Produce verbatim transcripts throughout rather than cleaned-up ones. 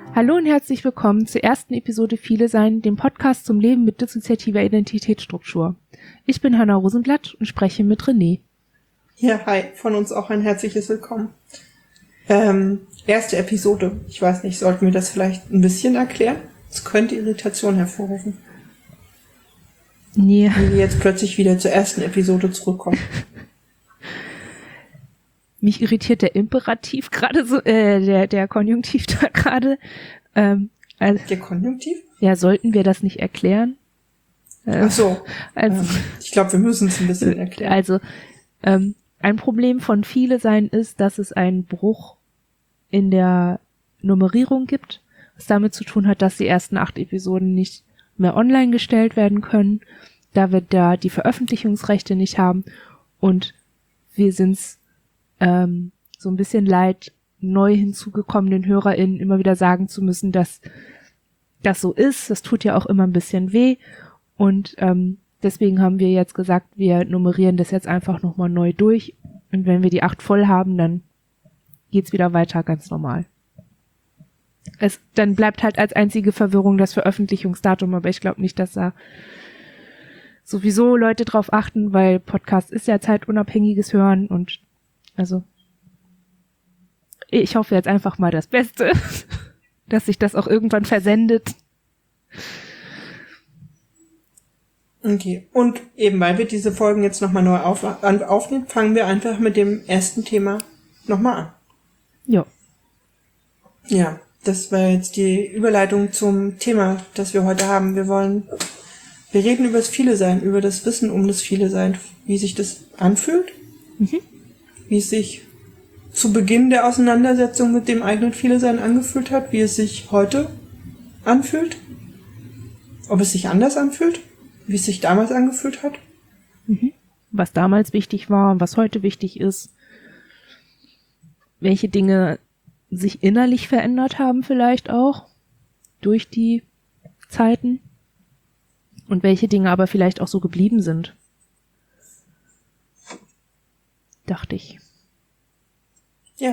Hallo und herzlich willkommen zur ersten Episode Viele Sein, dem Podcast zum Leben mit dissoziativer Identitätsstruktur. Ich bin Hanna Rosenblatt und spreche mit René. Ja, hi, von uns auch ein herzliches Willkommen. Ähm, erste Episode, ich weiß nicht, sollten wir das vielleicht ein bisschen erklären? Es könnte Irritation hervorrufen. Nee. Wenn wir jetzt plötzlich wieder zur ersten Episode zurückkommen. Mich irritiert der Imperativ gerade so, äh, der, der Konjunktiv da gerade. Ähm, also, der Konjunktiv? Ja, sollten wir das nicht erklären? Äh, Ach so. Also, ähm, ich glaube, wir müssen es ein bisschen erklären. Also, ähm, ein Problem von Viele Sein ist, dass es einen Bruch in der Nummerierung gibt, was damit zu tun hat, dass die ersten acht Episoden nicht mehr online gestellt werden können, da wir da die Veröffentlichungsrechte nicht haben und wir sind's ähm, so ein bisschen leid, neu hinzugekommenen HörerInnen immer wieder sagen zu müssen, dass das so ist. Das tut ja auch immer ein bisschen weh und ähm, deswegen haben wir jetzt gesagt, wir nummerieren das jetzt einfach nochmal neu durch und wenn wir die acht voll haben, dann geht's wieder weiter ganz normal. Es, dann bleibt halt als einzige Verwirrung das Veröffentlichungsdatum, aber ich glaube nicht, dass da sowieso Leute drauf achten, weil Podcast ist ja zeitunabhängiges Hören und also ich hoffe jetzt einfach mal das Beste, dass sich das auch irgendwann versendet. Okay, und eben weil wir diese Folgen jetzt nochmal neu auf, an, aufnehmen, fangen wir einfach mit dem ersten Thema nochmal an. Ja. Ja, das war jetzt die Überleitung zum Thema, das wir heute haben. Wir wollen, wir reden über das Viele-Sein, über das Wissen um das Viele-Sein, wie sich das anfühlt, mhm. wie es sich zu Beginn der Auseinandersetzung mit dem eigenen Viele-Sein angefühlt hat, wie es sich heute anfühlt, ob es sich anders anfühlt, wie es sich damals angefühlt hat. Mhm. Was damals wichtig war, was heute wichtig ist, welche Dinge sich innerlich verändert haben vielleicht auch durch die Zeiten und welche Dinge aber vielleicht auch so geblieben sind. Dachte ich. Ja.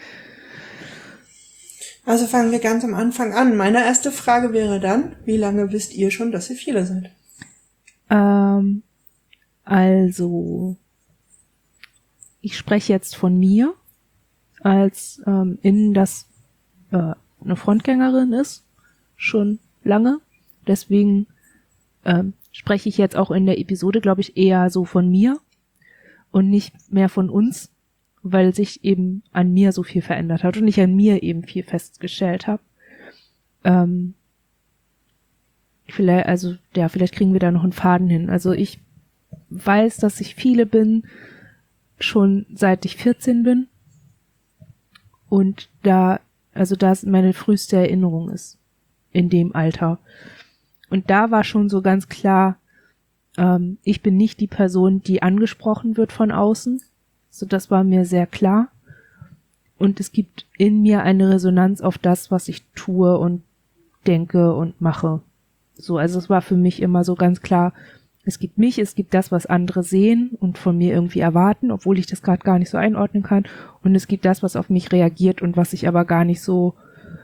Also fangen wir ganz am Anfang an. Meine erste Frage wäre dann, wie lange wisst ihr schon, dass ihr Viele seid? Ähm, also, ich spreche jetzt von mir, als ähm, innen das äh, eine Frontgängerin ist, schon lange. Deswegen ähm, spreche ich jetzt auch in der Episode, glaube ich, eher so von mir und nicht mehr von uns, weil sich eben an mir so viel verändert hat und ich an mir eben viel festgestellt habe. Ähm, vielleicht, also ja, vielleicht kriegen wir da noch einen Faden hin. Also ich weiß, dass ich Viele bin, schon seit ich vierzehn bin. Und da, also da meine früheste Erinnerung ist, in dem Alter. Und da war schon so ganz klar, ähm, ich bin nicht die Person, die angesprochen wird von außen. So, das war mir sehr klar. Und es gibt in mir eine Resonanz auf das, was ich tue und denke und mache. So, also es war für mich immer so ganz klar, es gibt mich, es gibt das, was andere sehen und von mir irgendwie erwarten, obwohl ich das gerade gar nicht so einordnen kann. Und es gibt das, was auf mich reagiert und was ich aber gar nicht so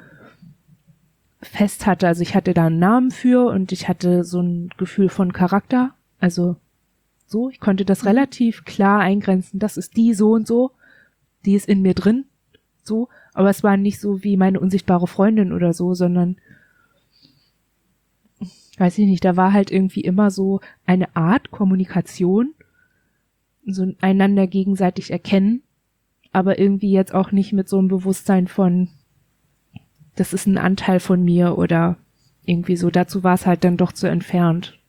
fest hatte. Also ich hatte da einen Namen für und ich hatte so ein Gefühl von Charakter. Also so, ich konnte das relativ klar eingrenzen. Das ist die so und so, die ist in mir drin. So, aber es war nicht so wie meine unsichtbare Freundin oder so, sondern weiß ich nicht, da war halt irgendwie immer so eine Art Kommunikation, so einander gegenseitig erkennen, aber irgendwie jetzt auch nicht mit so einem Bewusstsein von, das ist ein Anteil von mir oder irgendwie so, dazu war es halt dann doch zu entfernt.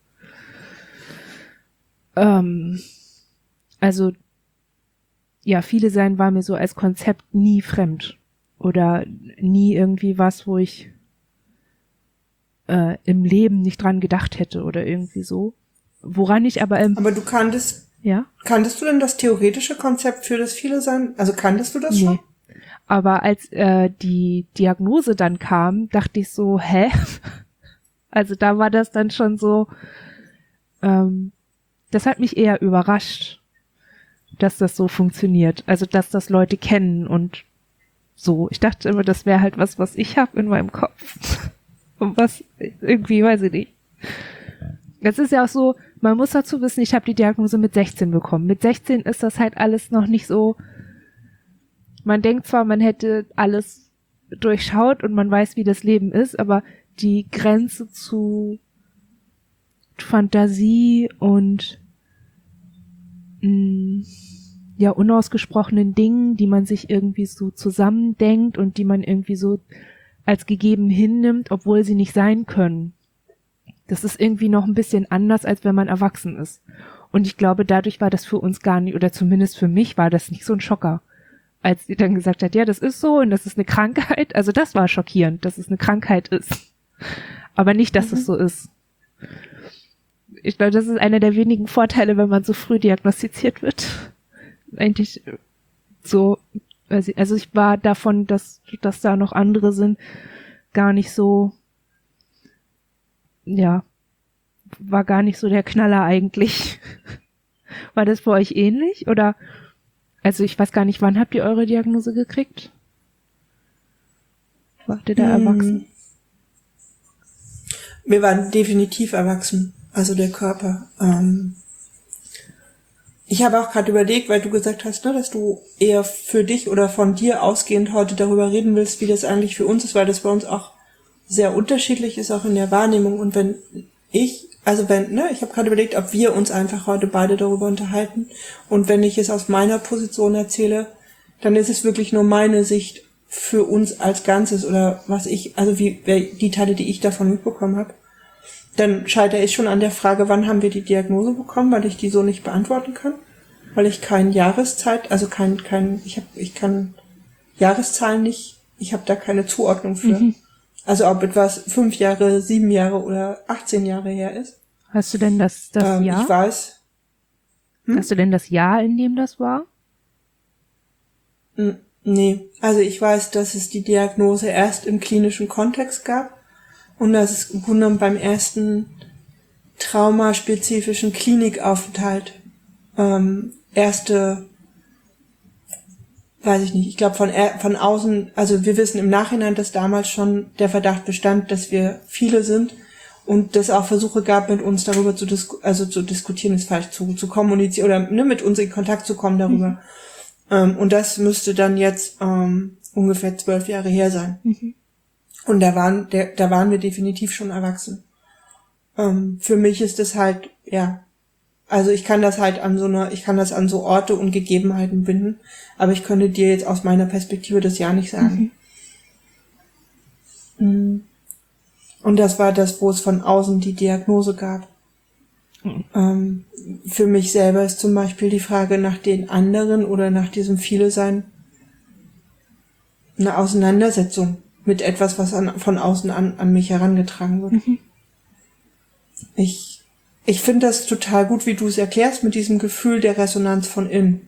Ähm, also, ja, Viele Sein war mir so als Konzept nie fremd oder nie irgendwie was, wo ich Äh, im Leben nicht dran gedacht hätte oder irgendwie so. Woran ich aber... Ähm, aber du kanntest... Ja? Kanntest du denn das theoretische Konzept für das Viele-Sein? Also kanntest du das nee. schon? Aber als äh, die Diagnose dann kam, dachte ich so, hä? Also da war das dann schon so... Ähm, das hat mich eher überrascht, dass das so funktioniert. Also dass das Leute kennen und so. Ich dachte immer, das wäre halt was, was ich habe in meinem Kopf. Und was irgendwie, weiß ich nicht. Es ist ja auch so, man muss dazu wissen, ich habe die Diagnose mit sechzehn bekommen. Mit sechzehn ist das halt alles noch nicht so, man denkt zwar, man hätte alles durchschaut und man weiß, wie das Leben ist, aber die Grenze zu Fantasie und mh, ja, unausgesprochenen Dingen, die man sich irgendwie so zusammendenkt und die man irgendwie so als gegeben hinnimmt, obwohl sie nicht sein können. Das ist irgendwie noch ein bisschen anders, als wenn man erwachsen ist. Und ich glaube, dadurch war das für uns gar nicht, oder zumindest für mich war das nicht so ein Schocker. Als sie dann gesagt hat, ja, das ist so und das ist eine Krankheit. Also das war schockierend, dass es eine Krankheit ist. Aber nicht, dass mhm. es so ist. Ich glaube, das ist einer der wenigen Vorteile, wenn man so früh diagnostiziert wird. Eigentlich so, also ich war davon, dass, dass da noch andere sind, gar nicht so, ja, war gar nicht so der Knaller eigentlich. War das bei euch ähnlich? Oder, also ich weiß gar nicht, wann habt ihr eure Diagnose gekriegt? Wart ihr da hm. erwachsen? Wir waren definitiv erwachsen, also der Körper. Ähm Ich habe auch gerade überlegt, weil du gesagt hast, ne, dass du eher für dich oder von dir ausgehend heute darüber reden willst, wie das eigentlich für uns ist, weil das bei uns auch sehr unterschiedlich ist, auch in der Wahrnehmung. Und wenn ich, also wenn, ne, ich habe gerade überlegt, ob wir uns einfach heute beide darüber unterhalten. Und wenn ich es aus meiner Position erzähle, dann ist es wirklich nur meine Sicht für uns als Ganzes oder was ich, also wie die Teile, die ich davon mitbekommen habe. Dann scheitere ich schon an der Frage, wann haben wir die Diagnose bekommen, weil ich die so nicht beantworten kann, weil ich keine Jahreszeit, also kein, kein, ich habe, ich kann Jahreszahlen nicht, ich habe da keine Zuordnung für. Mhm. Also ob etwas fünf Jahre, sieben Jahre oder achtzehn Jahre her ist. Hast du denn das, das ähm, Jahr? Ich weiß. Hm? Hast du denn das Jahr, in dem das war? Nee, also ich weiß, dass es die Diagnose erst im klinischen Kontext gab. Und dass es im Grunde genommen beim ersten traumaspezifischen Klinikaufenthalt ähm, erste, weiß ich nicht, ich glaube von von außen, also wir wissen im Nachhinein, dass damals schon der Verdacht bestand, dass wir viele sind und dass auch Versuche gab, mit uns darüber zu disku- also zu diskutieren, ist falsch, zu, zu kommunizieren oder ne, mit uns in Kontakt zu kommen darüber. Mhm. Ähm, und das müsste dann jetzt ähm, ungefähr zwölf Jahre her sein. Mhm. Und da waren, der, da waren wir definitiv schon erwachsen. Ähm, für mich ist das halt, ja, also ich kann das halt an so einer, ich kann das an so Orte und Gegebenheiten binden, aber ich könnte dir jetzt aus meiner Perspektive das Jahr nicht sagen. Mhm. Und das war das, wo es von außen die Diagnose gab. Mhm. Ähm, für mich selber ist zum Beispiel die Frage nach den anderen oder nach diesem Viele-Sein eine Auseinandersetzung mit etwas, was an, von außen an, an mich herangetragen wird. Mhm. Ich, ich finde das total gut, wie du es erklärst, mit diesem Gefühl der Resonanz von innen.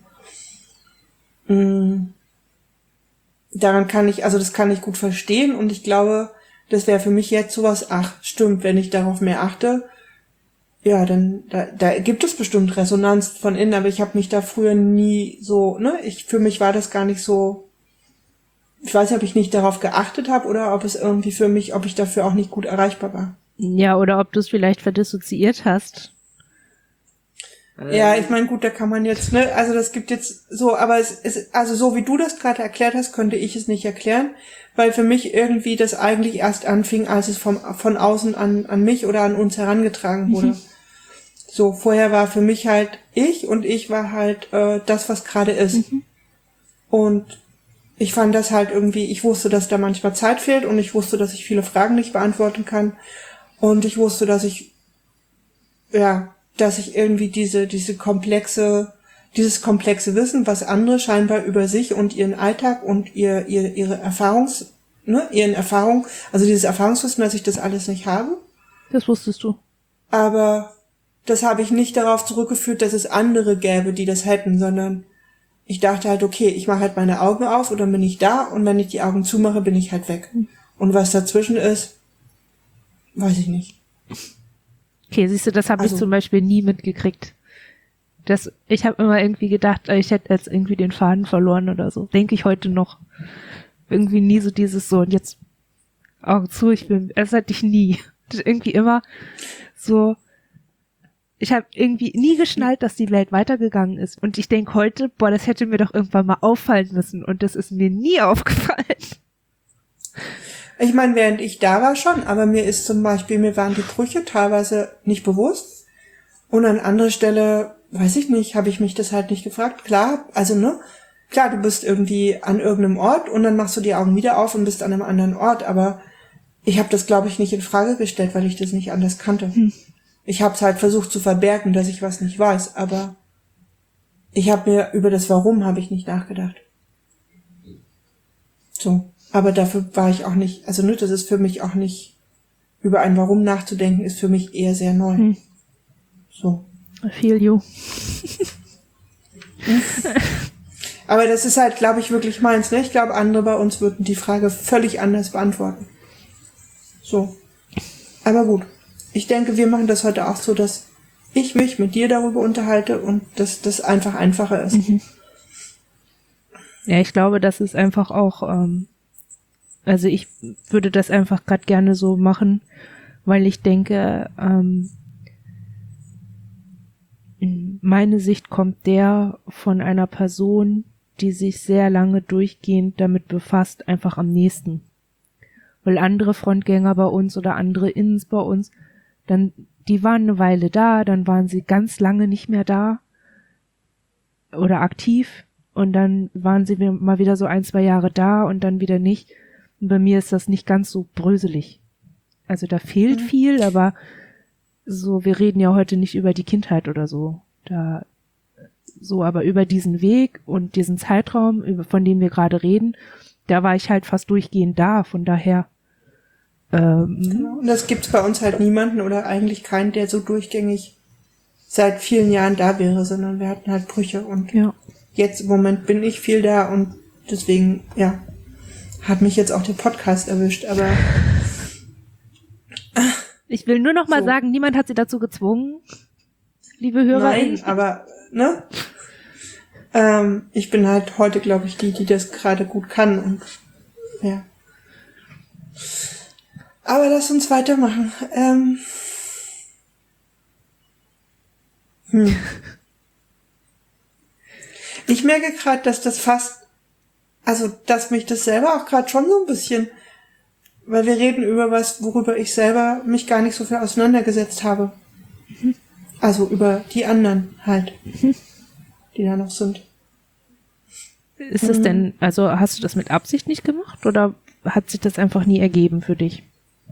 Mhm. Daran kann ich, also das kann ich gut verstehen und ich glaube, das wäre für mich jetzt sowas, ach, stimmt, wenn ich darauf mehr achte, ja, dann, da, da gibt es bestimmt Resonanz von innen, aber ich habe mich da früher nie so, ne, ich, für mich war das gar nicht so, ich weiß nicht, ob ich nicht darauf geachtet habe oder ob es irgendwie für mich, ob ich dafür auch nicht gut erreichbar war. Ja, oder ob du es vielleicht verdissoziiert hast. Ja, ich meine, gut, da kann man jetzt, ne, also das gibt jetzt so, aber es ist, also so wie du das gerade erklärt hast, könnte ich es nicht erklären, weil für mich irgendwie das eigentlich erst anfing, als es vom, von außen an, an mich oder an uns herangetragen wurde. Mhm. So, vorher war für mich halt ich und ich war halt äh, das, was gerade ist. Mhm. Und ich fand das halt irgendwie, ich wusste, dass da manchmal Zeit fehlt und ich wusste, dass ich viele Fragen nicht beantworten kann und ich wusste, dass ich, ja, dass ich irgendwie diese, diese komplexe, dieses komplexe Wissen, was andere scheinbar über sich und ihren Alltag und ihr, ihr, ihre Erfahrungs, ne, ihren Erfahrungen, also dieses Erfahrungswissen, dass ich das alles nicht habe. Das wusstest du. Aber das habe ich nicht darauf zurückgeführt, dass es andere gäbe, die das hätten, sondern ich dachte halt, okay, ich mache halt meine Augen auf und dann bin ich da und wenn ich die Augen zumache, bin ich halt weg. Und was dazwischen ist, weiß ich nicht. Okay, siehst du, das habe also, ich zum Beispiel nie mitgekriegt. Das, ich habe immer irgendwie gedacht, ich hätte jetzt irgendwie den Faden verloren oder so. Denke ich heute noch. irgendwie nie so dieses so, und jetzt Augen zu, ich bin, das hatte ich nie. Das ist irgendwie immer so, ich habe irgendwie nie geschnallt, dass die Welt weitergegangen ist. Und ich denke heute, boah, das hätte mir doch irgendwann mal auffallen müssen. Und das ist mir nie aufgefallen. Ich meine, während ich da war schon, aber mir ist zum Beispiel, mir waren die Brüche teilweise nicht bewusst. Und an anderer Stelle, weiß ich nicht, habe ich mich das halt nicht gefragt. Klar, also ne, klar, du bist irgendwie an irgendeinem Ort und dann machst du die Augen wieder auf und bist an einem anderen Ort. Aber ich habe das, glaube ich, nicht in Frage gestellt, weil ich das nicht anders kannte. Hm. Ich habe es halt versucht zu verbergen, dass ich was nicht weiß, aber ich habe mir über das Warum habe ich nicht nachgedacht. So, aber dafür war ich auch nicht, also ne, das ist für mich auch nicht, über ein Warum nachzudenken, ist für mich eher sehr neu. Hm. So. I feel you. Aber das ist halt, glaube ich, wirklich meins, ne? Ich glaube, andere bei uns würden die Frage völlig anders beantworten. So. Aber gut. Ich denke, wir machen das heute auch so, dass ich mich mit dir darüber unterhalte und dass das einfach einfacher ist. Mhm. Ja, ich glaube, das ist einfach auch, ähm, also ich würde das einfach gerade gerne so machen, weil ich denke, ähm, meine Sicht kommt der von einer Person, die sich sehr lange durchgehend damit befasst, einfach am nächsten. Weil andere Frontgänger bei uns oder andere Inns bei uns, dann, die waren eine Weile da, dann waren sie ganz lange nicht mehr da oder aktiv und dann waren sie mal wieder so ein, zwei Jahre da und dann wieder nicht. Und bei mir ist das nicht ganz so bröselig. Also da fehlt mhm. viel, aber so, wir reden ja heute nicht über die Kindheit oder so. Da, so, aber über diesen Weg und diesen Zeitraum, über, von dem wir gerade reden, da war ich halt fast durchgehend da, von daher. Ähm, genau. Und das gibt's bei uns halt niemanden oder eigentlich keinen, der so durchgängig seit vielen Jahren da wäre, sondern wir hatten halt Brüche und ja. Jetzt im Moment bin ich viel da und deswegen, ja, hat mich jetzt auch der Podcast erwischt, aber ich will nur noch mal so. sagen, niemand hat sie dazu gezwungen, liebe HörerInnen. Nein, aber, ne? Ähm, ich bin halt heute, glaube ich, die, die das gerade gut kann und, ja. Aber lass uns weitermachen. Ähm, hm. Ich merke gerade, dass das fast, also, dass mich das selber auch gerade schon so ein bisschen, weil wir reden über was, worüber ich selber mich gar nicht so viel auseinandergesetzt habe. Mhm. Also über die anderen halt, mhm. die da noch sind. Ist das denn, also hast du das mit Absicht nicht gemacht oder hat sich das einfach nie ergeben für dich?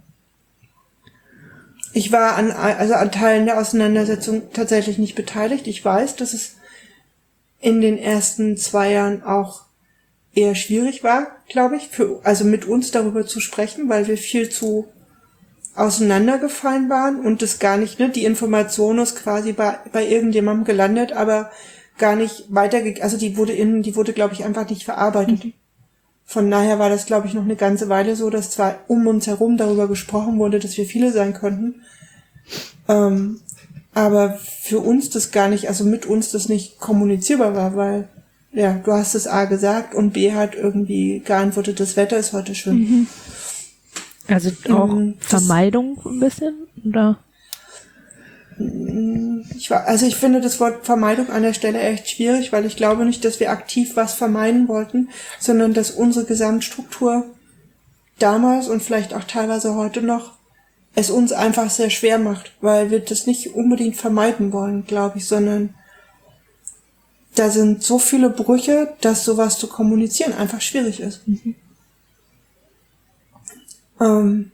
Ich war an, also an Teilen der Auseinandersetzung tatsächlich nicht beteiligt. Ich weiß, dass es in den ersten zwei Jahren auch eher schwierig war, glaube ich, für, also mit uns darüber zu sprechen, weil wir viel zu auseinandergefallen waren und das gar nicht, ne, die Information ist quasi bei, bei irgendjemandem gelandet, aber gar nicht weitergegangen, also die wurde in, die wurde, glaube ich, einfach nicht verarbeitet. Mhm. Von daher war das, glaube ich, noch eine ganze Weile so, dass zwar um uns herum darüber gesprochen wurde, dass wir viele sein könnten, ähm, aber für uns das gar nicht, also mit uns das nicht kommunizierbar war, weil, ja, du hast es A gesagt und B hat irgendwie geantwortet, das Wetter ist heute schön. Mhm. Also auch ähm, Vermeidung ein bisschen, oder? Ich war, also ich finde das Wort Vermeidung an der Stelle echt schwierig, weil ich glaube nicht, dass wir aktiv was vermeiden wollten, sondern dass unsere Gesamtstruktur damals und vielleicht auch teilweise heute noch es uns einfach sehr schwer macht, weil wir das nicht unbedingt vermeiden wollen, glaube ich, sondern da sind so viele Brüche, dass sowas zu kommunizieren einfach schwierig ist. Mhm. Ähm,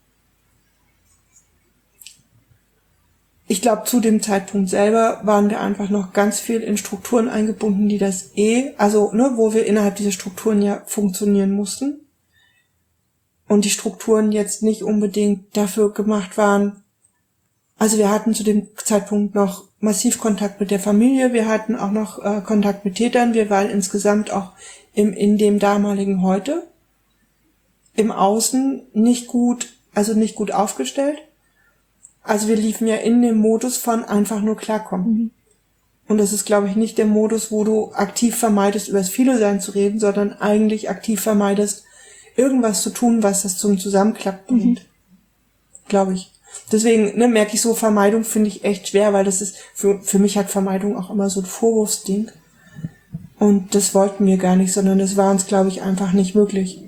Ich glaube, zu dem Zeitpunkt selber waren wir einfach noch ganz viel in Strukturen eingebunden, die das eh, also, ne, wo wir innerhalb dieser Strukturen ja funktionieren mussten. Und die Strukturen jetzt nicht unbedingt dafür gemacht waren. Also wir hatten zu dem Zeitpunkt noch massiv Kontakt mit der Familie, wir hatten auch noch äh, Kontakt mit Tätern, wir waren insgesamt auch im, in dem damaligen Heute im Außen nicht gut, also nicht gut aufgestellt. Also wir liefen ja in dem Modus von einfach nur klarkommen. Mhm. Und das ist, glaube ich, nicht der Modus, wo du aktiv vermeidest, über das Viele-Sein zu reden, sondern eigentlich aktiv vermeidest, irgendwas zu tun, was das zum Zusammenklappen bringt. Mhm. Glaube ich. Deswegen ne, merke ich so, Vermeidung finde ich echt schwer, weil das ist, für, für mich hat Vermeidung auch immer so ein Vorwurfsding. Und das wollten wir gar nicht, sondern das war uns, glaube ich, einfach nicht möglich.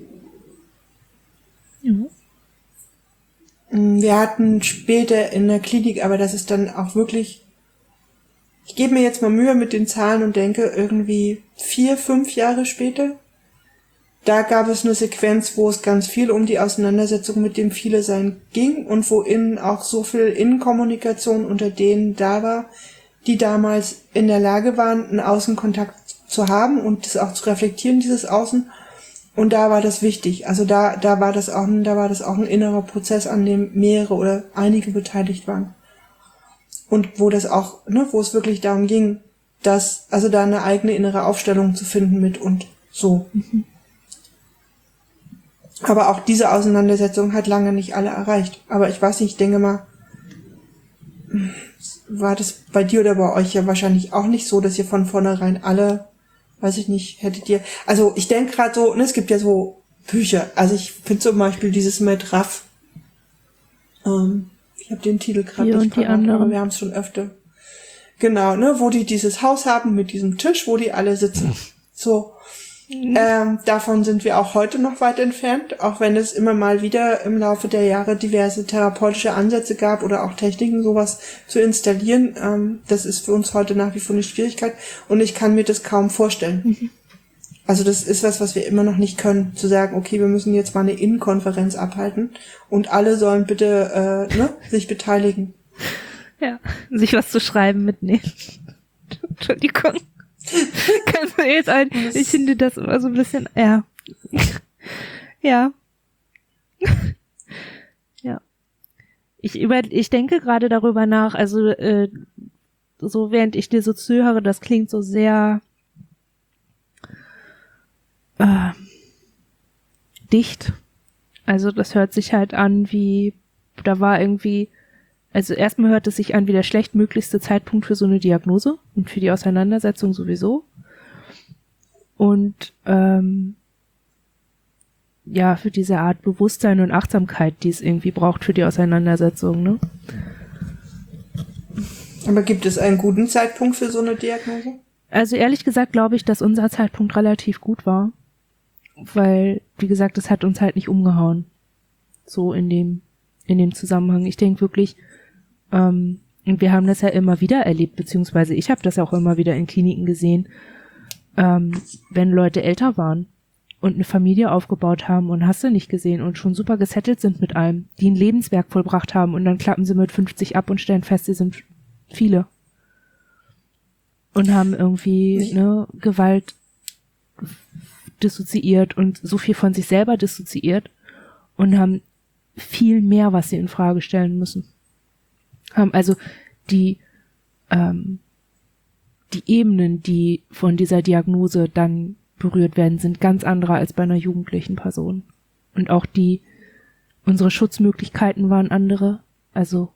Mhm. Wir hatten später in der Klinik, aber das ist dann auch wirklich, ich gebe mir jetzt mal Mühe mit den Zahlen und denke irgendwie vier, fünf Jahre später, da gab es eine Sequenz, wo es ganz viel um die Auseinandersetzung mit dem Viele-Sein ging und wo innen auch so viel Innenkommunikation unter denen da war, die damals in der Lage waren, einen Außenkontakt zu haben und das auch zu reflektieren, dieses Außen. Und da war das wichtig. Also da, da war das auch, ein, da war das auch ein innerer Prozess, an dem mehrere oder einige beteiligt waren. Und wo das auch, ne, wo es wirklich darum ging, dass, also da eine eigene innere Aufstellung zu finden mit und so. Mhm. Aber auch diese Auseinandersetzung hat lange nicht alle erreicht. Aber ich weiß nicht, ich denke mal, war das bei dir oder bei euch ja wahrscheinlich auch nicht so, dass ihr von vornherein alle, weiß ich nicht, hättet ihr, also ich denke gerade so, ne, es gibt ja so Bücher, also ich finde zum Beispiel dieses mit Raff, ähm, ich habe den Titel gerade nicht parat, aber wir haben es schon öfter. Genau, ne, wo die dieses Haus haben mit diesem Tisch, wo die alle sitzen. So. Mhm. Ähm, davon sind wir auch heute noch weit entfernt, auch wenn es immer mal wieder im Laufe der Jahre diverse therapeutische Ansätze gab oder auch Techniken, sowas zu installieren. Ähm, das ist für uns heute nach wie vor eine Schwierigkeit und ich kann mir das kaum vorstellen. Mhm. Also das ist was, was wir immer noch nicht können, zu sagen, okay, wir müssen jetzt mal eine Innenkonferenz abhalten und alle sollen bitte äh, ne, sich beteiligen. Ja, sich was zu schreiben mitnehmen. Entschuldigung. Kannst du jetzt ein, ich finde das immer so ein bisschen, ja. Ja. Ja. Ich über, ich denke gerade darüber nach, also, äh, so während ich dir so zuhöre, das klingt so sehr, äh, dicht. Also, das hört sich halt an wie, da war irgendwie, also erstmal hört es sich an wie der schlechtmöglichste Zeitpunkt für so eine Diagnose und für die Auseinandersetzung sowieso. Und ähm, ja, für diese Art Bewusstsein und Achtsamkeit, die es irgendwie braucht für die Auseinandersetzung, ne? Aber gibt es einen guten Zeitpunkt für so eine Diagnose? Also ehrlich gesagt glaube ich, dass unser Zeitpunkt relativ gut war. Weil, wie gesagt, es hat uns halt nicht umgehauen. So in dem, in dem Zusammenhang. Ich denke wirklich, Ähm, und wir haben das ja immer wieder erlebt, beziehungsweise ich habe das ja auch immer wieder in Kliniken gesehen, ähm, wenn Leute älter waren und eine Familie aufgebaut haben und hast du nicht gesehen und schon super gesettelt sind mit allem, die ein Lebenswerk vollbracht haben und dann klappen sie mit fünfzig ab und stellen fest, sie sind viele. Und haben irgendwie ne, Gewalt dissoziiert und so viel von sich selber dissoziiert und haben viel mehr, was sie in Frage stellen müssen. Haben also die ähm, die Ebenen, die von dieser Diagnose dann berührt werden, sind ganz andere als bei einer jugendlichen Person. Und auch die, unsere Schutzmöglichkeiten waren andere. Also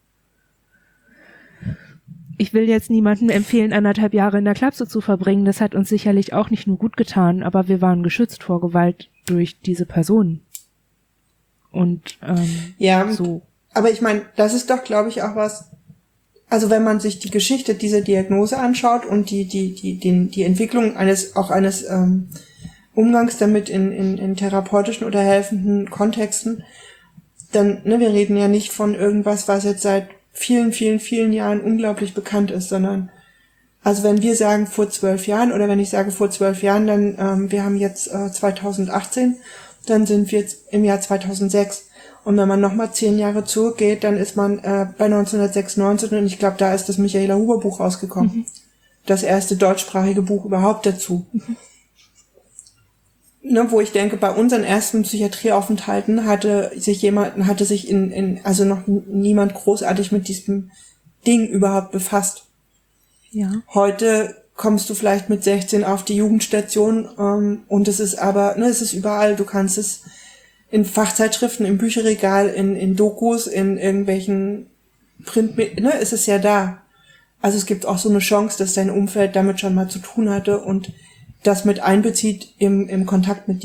ich will jetzt niemandem empfehlen, anderthalb Jahre in der Klapse zu verbringen. Das hat uns sicherlich auch nicht nur gut getan, aber wir waren geschützt vor Gewalt durch diese Personen. Und ähm, ja, so. Aber ich meine, das ist doch, glaube ich, auch was, also wenn man sich die Geschichte dieser Diagnose anschaut und die die die die, die Entwicklung eines auch eines ähm, Umgangs damit in, in in therapeutischen oder helfenden Kontexten, dann, ne, wir reden ja nicht von irgendwas, was jetzt seit vielen, vielen, vielen Jahren unglaublich bekannt ist, sondern, also wenn wir sagen vor zwölf Jahren oder wenn ich sage vor zwölf Jahren, dann, ähm, wir haben jetzt äh, zweitausendachtzehn, dann sind wir jetzt im Jahr zweitausendsechs. Und wenn man nochmal zehn Jahre zurückgeht, dann ist man äh, bei neunzehnhundertsechsundneunzig und ich glaube, da ist das Michaela Huber Buch rausgekommen. Mhm. Das erste deutschsprachige Buch überhaupt dazu. Mhm. Ne, wo ich denke, bei unseren ersten Psychiatrieaufenthalten hatte sich jemand, hatte sich in, in also noch niemand großartig mit diesem Ding überhaupt befasst. Ja. Heute kommst du vielleicht mit sechzehn auf die Jugendstation ähm, und es ist aber, ne, es ist überall, du kannst es in Fachzeitschriften, im Bücherregal, in, in Dokus, in irgendwelchen Print, ne, ist es ja da. Also es gibt auch so eine Chance, dass dein Umfeld damit schon mal zu tun hatte und das mit einbezieht im, im Kontakt mit dir.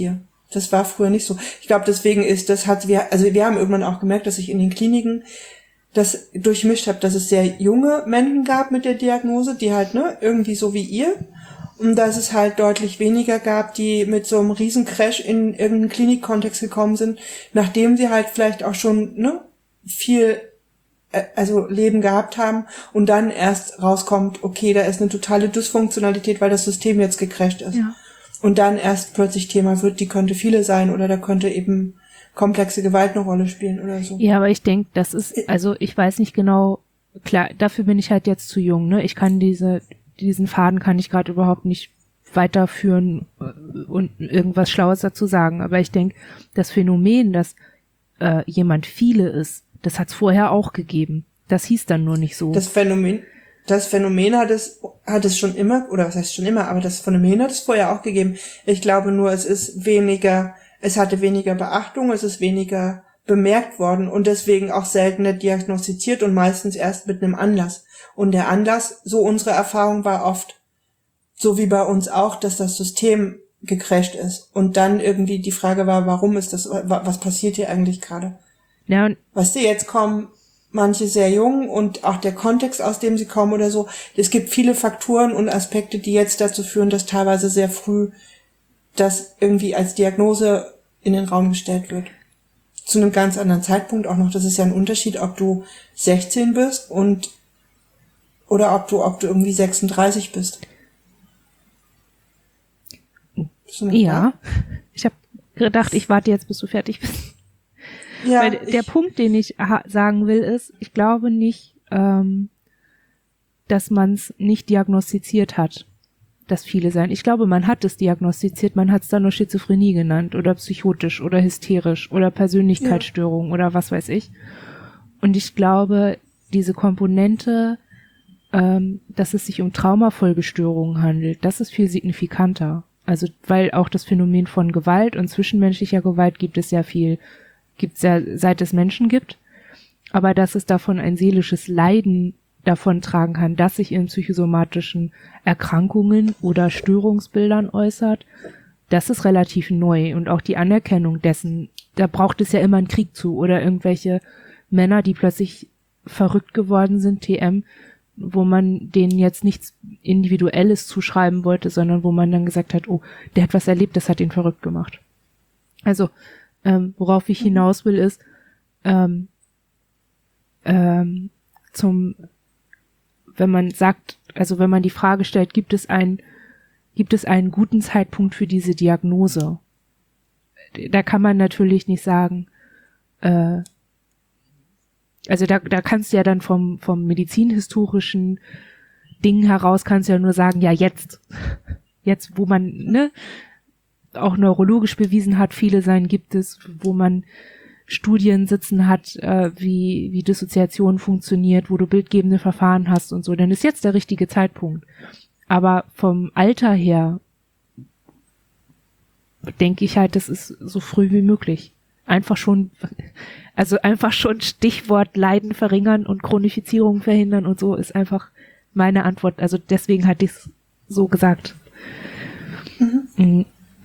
Das war früher nicht so. Ich glaube, deswegen ist das hat wir also wir haben irgendwann auch gemerkt, dass ich in den Kliniken das durchmischt habe, dass es sehr junge Menschen gab mit der Diagnose, die halt ne irgendwie so wie ihr, und dass es halt deutlich weniger gab, die mit so einem riesen Crash in irgendeinen Klinikkontext gekommen sind, nachdem sie halt vielleicht auch schon ne viel äh, also Leben gehabt haben und dann erst rauskommt, okay, da ist eine totale Dysfunktionalität, weil das System jetzt gecrasht ist. Ja. Und dann erst plötzlich Thema wird, die könnte viele sein oder da könnte eben komplexe Gewalt eine Rolle spielen oder so. Ja, aber ich denke, das ist, also ich weiß nicht genau, klar, dafür bin ich halt jetzt zu jung, ne? Ich kann diese, diesen Faden kann ich gerade überhaupt nicht weiterführen und irgendwas Schlaues dazu sagen. Aber ich denke, das Phänomen, dass äh, jemand viele ist, das hat es vorher auch gegeben. Das hieß dann nur nicht so. Das Phänomen, das Phänomen hat es, hat es schon immer, oder was heißt schon immer, aber das Phänomen hat es vorher auch gegeben. Ich glaube nur, es ist weniger, es hatte weniger Beachtung, es ist weniger bemerkt worden und deswegen auch seltener diagnostiziert und meistens erst mit einem Anlass. Und der Anlass, so unsere Erfahrung war oft, so wie bei uns auch, dass das System gecrasht ist. Und dann irgendwie die Frage war, warum ist das, was passiert hier eigentlich gerade? Ja, und weißt du, jetzt kommen manche sehr jung und auch der Kontext, aus dem sie kommen oder so. Es gibt viele Faktoren und Aspekte, die jetzt dazu führen, dass teilweise sehr früh das irgendwie als Diagnose in den Raum gestellt wird. Zu einem ganz anderen Zeitpunkt auch noch. Das ist ja ein Unterschied, ob du sechzehn bist und oder ob du ob du irgendwie sechsunddreißig bist. bist du ja, ich habe gedacht, ich warte jetzt, bis du fertig bist. Ja, Weil der Punkt, den ich ha- sagen will, ist, ich glaube nicht, ähm, dass man es nicht diagnostiziert hat, dass viele sein. Ich glaube, man hat es diagnostiziert, man hat es dann nur Schizophrenie genannt oder psychotisch oder hysterisch oder Persönlichkeitsstörung ja. oder was weiß ich. Und ich glaube, diese Komponente, ähm, dass es sich um Traumafolgestörungen handelt, das ist viel signifikanter. Also, weil auch das Phänomen von Gewalt und zwischenmenschlicher Gewalt gibt es ja viel, gibt es ja, seit es Menschen gibt. Aber dass es davon ein seelisches Leiden davon tragen kann, das sich in psychosomatischen Erkrankungen oder Störungsbildern äußert, das ist relativ neu. Und auch die Anerkennung dessen, da braucht es ja immer einen Krieg zu oder irgendwelche Männer, die plötzlich verrückt geworden sind, T M, wo man denen jetzt nichts Individuelles zuschreiben wollte, sondern wo man dann gesagt hat, oh, der hat was erlebt, das hat ihn verrückt gemacht. Also, ähm, worauf ich hinaus will, ist, ähm, ähm, zum, wenn man sagt, also wenn man die Frage stellt, gibt es einen, gibt es einen guten Zeitpunkt für diese Diagnose? Da kann man natürlich nicht sagen, äh, also da, da kannst du ja dann vom, vom medizinhistorischen Ding heraus kannst du ja nur sagen, ja jetzt, jetzt, wo man, ne, auch neurologisch bewiesen hat, viele sein gibt es, wo man Studien sitzen hat, äh, wie, wie Dissoziation funktioniert, wo du bildgebende Verfahren hast und so, dann ist jetzt der richtige Zeitpunkt. Aber vom Alter her denke ich halt, das ist so früh wie möglich. Einfach schon, also einfach schon Stichwort Leiden verringern und Chronifizierung verhindern und so ist einfach meine Antwort. Also deswegen hatte ich es so gesagt. Mhm. Mhm.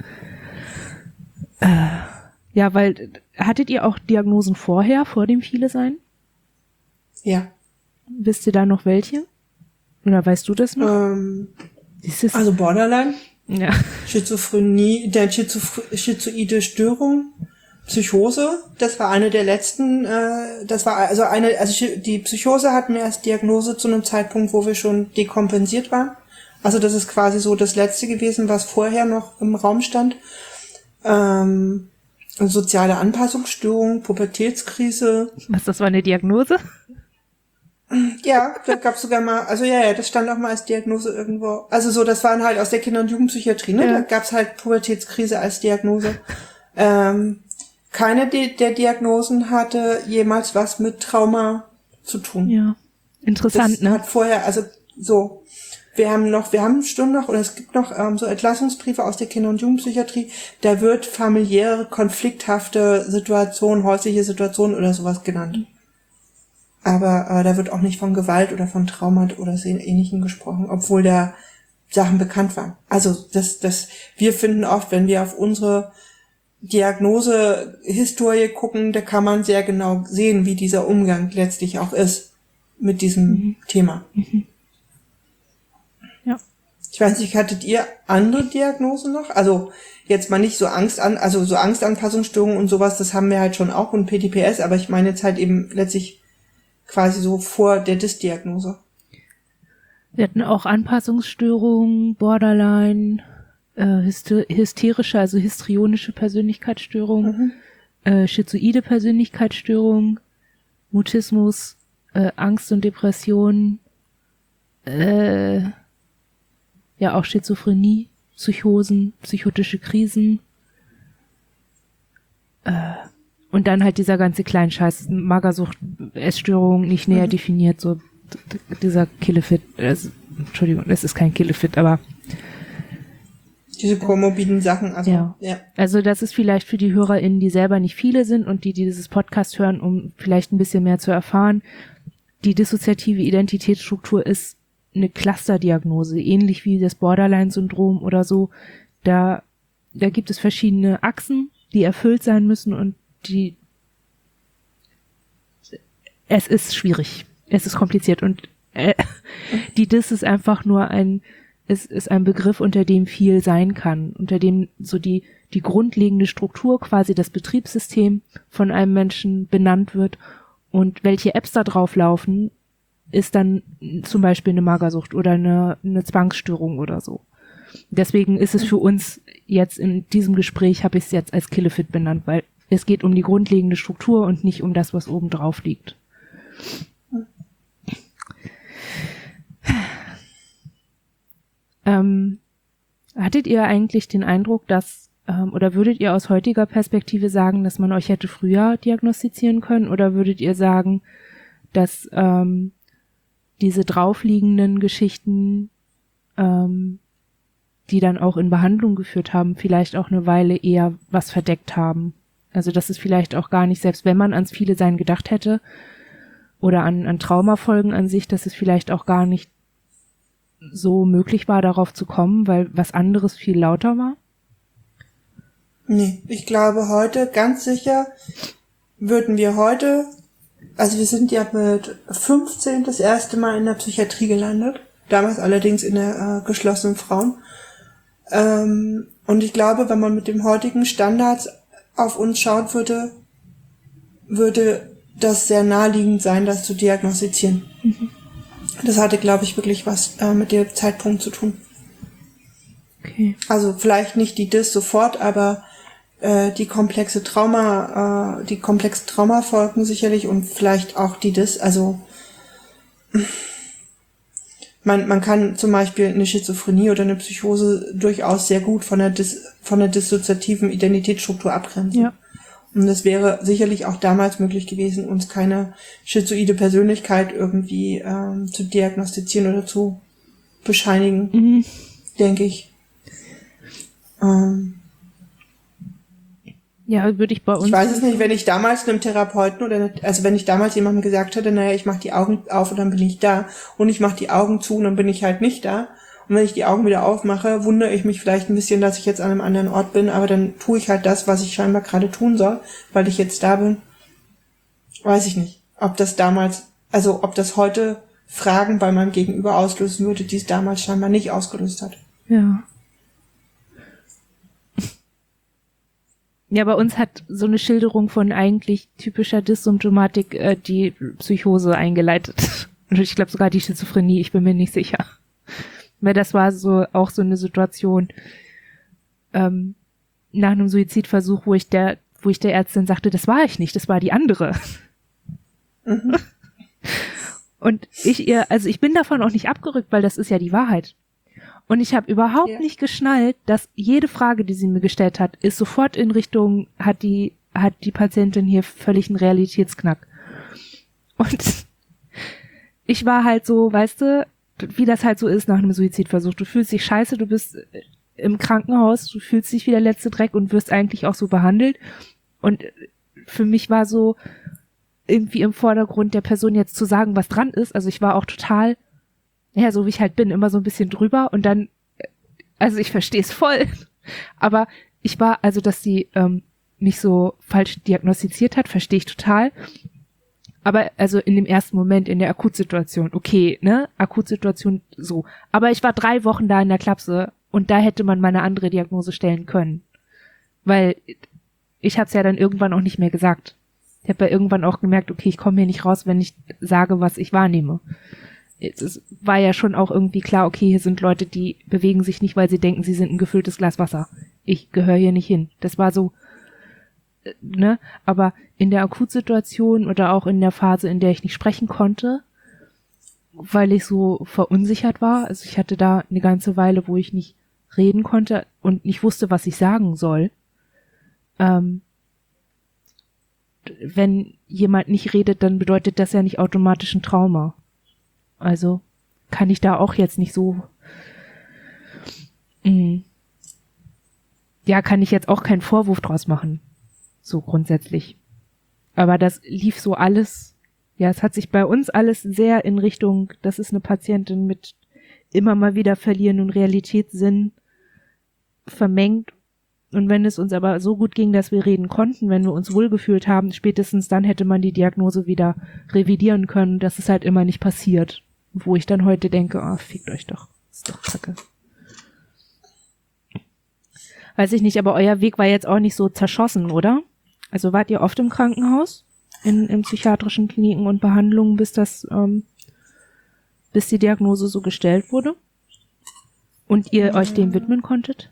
Äh, ja, weil, hattet ihr auch Diagnosen vorher, vor dem Viele-Sein? Ja. Wisst ihr da noch welche? Oder weißt du das noch? Ähm, also Borderline, ja. Schizophrenie, der Schizoph- schizoide Störung, Psychose, das war eine der letzten, äh, das war also eine, also die Psychose hatten wir als Diagnose zu einem Zeitpunkt, wo wir schon dekompensiert waren. Also das ist quasi so das letzte gewesen, was vorher noch im Raum stand. Ähm, soziale Anpassungsstörung, Pubertätskrise. Was, das war eine Diagnose? Ja, da gab's sogar mal, also ja, ja, das stand auch mal als Diagnose irgendwo. Also so, das waren halt aus der Kinder- und Jugendpsychiatrie, ne? Ja. Da gab's halt Pubertätskrise als Diagnose. Ähm, keine de- der Diagnosen hatte jemals was mit Trauma zu tun. Ja, interessant, das ne? Hat vorher, also so, wir haben noch, wir haben schon noch, oder es gibt noch ähm, so Entlassungsbriefe aus der Kinder- und Jugendpsychiatrie, da wird familiäre, konflikthafte Situation, häusliche Situation oder sowas genannt. Mhm. Aber äh, da wird auch nicht von Gewalt oder von Trauma oder so Ähnlichem gesprochen, obwohl da Sachen bekannt waren. Also das, das, wir finden oft, wenn wir auf unsere Diagnose-Historie gucken, da kann man sehr genau sehen, wie dieser Umgang letztlich auch ist mit diesem mhm. Thema. Mhm. Ja. Ich weiß nicht, hattet ihr andere Diagnosen noch? Also jetzt mal nicht so Angst an, also so Angstanpassungsstörungen und sowas, das haben wir halt schon auch und P T P S, aber ich meine jetzt halt eben letztlich quasi so vor der D I S-Diagnose. Wir hatten auch Anpassungsstörungen, Borderline, äh, hyster- hysterische, also histrionische Persönlichkeitsstörung, mhm. äh, schizoide Persönlichkeitsstörung, Mutismus, äh, Angst und Depression, äh, ja auch Schizophrenie, Psychosen, psychotische Krisen, äh, und dann halt dieser ganze Kleinscheiß, Magersucht, Essstörung, nicht näher mhm. definiert, so dieser Killefit, also, Entschuldigung, das ist kein Killefit, aber diese komorbiden Sachen, also ja. ja. Also das ist vielleicht für die HörerInnen, die selber nicht viele sind und die, die dieses Podcast hören, um vielleicht ein bisschen mehr zu erfahren. Die dissoziative Identitätsstruktur ist eine Clusterdiagnose, ähnlich wie das Borderline-Syndrom oder so. Da, da gibt es verschiedene Achsen, die erfüllt sein müssen und die, es ist schwierig. Es ist kompliziert und äh, die D I S ist einfach nur ein, es ist ein Begriff, unter dem viel sein kann, unter dem so die, die grundlegende Struktur, quasi das Betriebssystem von einem Menschen benannt wird und welche Apps da drauf laufen, ist dann zum Beispiel eine Magersucht oder eine, eine Zwangsstörung oder so. Deswegen ist es für uns jetzt in diesem Gespräch, habe ich es jetzt als Killefit benannt, weil es geht um die grundlegende Struktur und nicht um das, was oben drauf liegt. Ähm, hattet ihr eigentlich den Eindruck, dass, ähm, oder würdet ihr aus heutiger Perspektive sagen, dass man euch hätte früher diagnostizieren können, oder würdet ihr sagen, dass ähm, diese draufliegenden Geschichten, ähm, die dann auch in Behandlung geführt haben, vielleicht auch eine Weile eher was verdeckt haben? Also dass es vielleicht auch gar nicht, selbst wenn man ans viele Sein gedacht hätte oder an, an Traumafolgen an sich, dass es vielleicht auch gar nicht so möglich war, darauf zu kommen, weil was anderes viel lauter war? Nee, ich glaube heute, ganz sicher, würden wir heute, also wir sind ja mit fünfzehn das erste Mal in der Psychiatrie gelandet, damals allerdings in der äh, geschlossenen Frauen. Ähm, und ich glaube, wenn man mit dem heutigen Standard auf uns schaut würde, würde das sehr naheliegend sein, das zu diagnostizieren. Mhm. Das hatte, glaube ich, wirklich was äh, mit dem Zeitpunkt zu tun. Okay. Also vielleicht nicht die D I S sofort, aber äh, die komplexe Trauma, äh, die komplexen Traumafolgen sicherlich und vielleicht auch die D I S. Also man man kann zum Beispiel eine Schizophrenie oder eine Psychose durchaus sehr gut von der Dis, von der dissoziativen Identitätsstruktur abgrenzen. Ja. Und es wäre sicherlich auch damals möglich gewesen, uns keine schizoide Persönlichkeit irgendwie ähm, zu diagnostizieren oder zu bescheinigen, mhm. denke ich. Ähm, ja, würde ich bei uns... Ich weiß es nicht, wenn ich damals einem Therapeuten oder, also wenn ich damals jemandem gesagt hätte, naja, ich mache die Augen auf und dann bin ich da und ich mache die Augen zu und dann bin ich halt nicht da. Und wenn ich die Augen wieder aufmache, wundere ich mich vielleicht ein bisschen, dass ich jetzt an einem anderen Ort bin, aber dann tue ich halt das, was ich scheinbar gerade tun soll, weil ich jetzt da bin. Weiß ich nicht, ob das damals, also ob das heute Fragen bei meinem Gegenüber auslösen würde, die es damals scheinbar nicht ausgelöst hat. Ja. Ja, bei uns hat so eine Schilderung von eigentlich typischer Dyssymptomatik äh, die Psychose eingeleitet. Und ich glaube sogar die Schizophrenie, ich bin mir nicht sicher. Weil das war so auch so eine Situation ähm, nach einem Suizidversuch, wo ich der, wo ich der Ärztin sagte, das war ich nicht, das war die andere. Mhm. Und ich ihr, also ich bin davon auch nicht abgerückt, weil das ist ja die Wahrheit. Und ich habe überhaupt ja. nicht geschnallt, dass jede Frage, die sie mir gestellt hat, ist sofort in Richtung, hat die, hat die Patientin hier völlig einen Realitätsknack. Und ich war halt so, weißt du, wie das halt so ist nach einem Suizidversuch. Du fühlst dich scheiße, du bist im Krankenhaus, du fühlst dich wie der letzte Dreck und wirst eigentlich auch so behandelt. Und für mich war so irgendwie im Vordergrund der Person jetzt zu sagen, was dran ist. Also ich war auch total, ja, so wie ich halt bin, immer so ein bisschen drüber und dann, also ich verstehe es voll, aber ich war, also dass sie ähm, nicht so falsch diagnostiziert hat, verstehe ich total. Aber also in dem ersten Moment, in der Akutsituation, okay, ne, Akutsituation so. Aber ich war drei Wochen da in der Klapse und da hätte man mal eine andere Diagnose stellen können. Weil ich hab's ja dann irgendwann auch nicht mehr gesagt. Ich habe ja irgendwann auch gemerkt, okay, ich komme hier nicht raus, wenn ich sage, was ich wahrnehme. Es war ja schon auch irgendwie klar, okay, hier sind Leute, die bewegen sich nicht, weil sie denken, sie sind ein gefülltes Glas Wasser. Ich gehöre hier nicht hin. Das war so, ne, aber in der Akutsituation oder auch in der Phase, in der ich nicht sprechen konnte, weil ich so verunsichert war, also ich hatte da eine ganze Weile, wo ich nicht reden konnte und nicht wusste, was ich sagen soll. Ähm, wenn jemand nicht redet, dann bedeutet das ja nicht automatisch ein Trauma. Also kann ich da auch jetzt nicht so, mh, ja, kann ich jetzt auch keinen Vorwurf draus machen. So grundsätzlich. Aber das lief so alles, ja, es hat sich bei uns alles sehr in Richtung, das ist eine Patientin mit immer mal wieder verlierenden Realitätssinn vermengt. Und wenn es uns aber so gut ging, dass wir reden konnten, wenn wir uns wohlgefühlt haben, spätestens dann hätte man die Diagnose wieder revidieren können. Das ist halt immer nicht passiert. Wo ich dann heute denke, ah, oh, fickt euch doch. Ist doch kacke. Weiß ich nicht, aber euer Weg war jetzt auch nicht so zerschossen, oder? Also wart ihr oft im Krankenhaus, in, in psychiatrischen Kliniken und Behandlungen, bis das, ähm, bis die Diagnose so gestellt wurde? Und ihr ja. euch dem widmen konntet?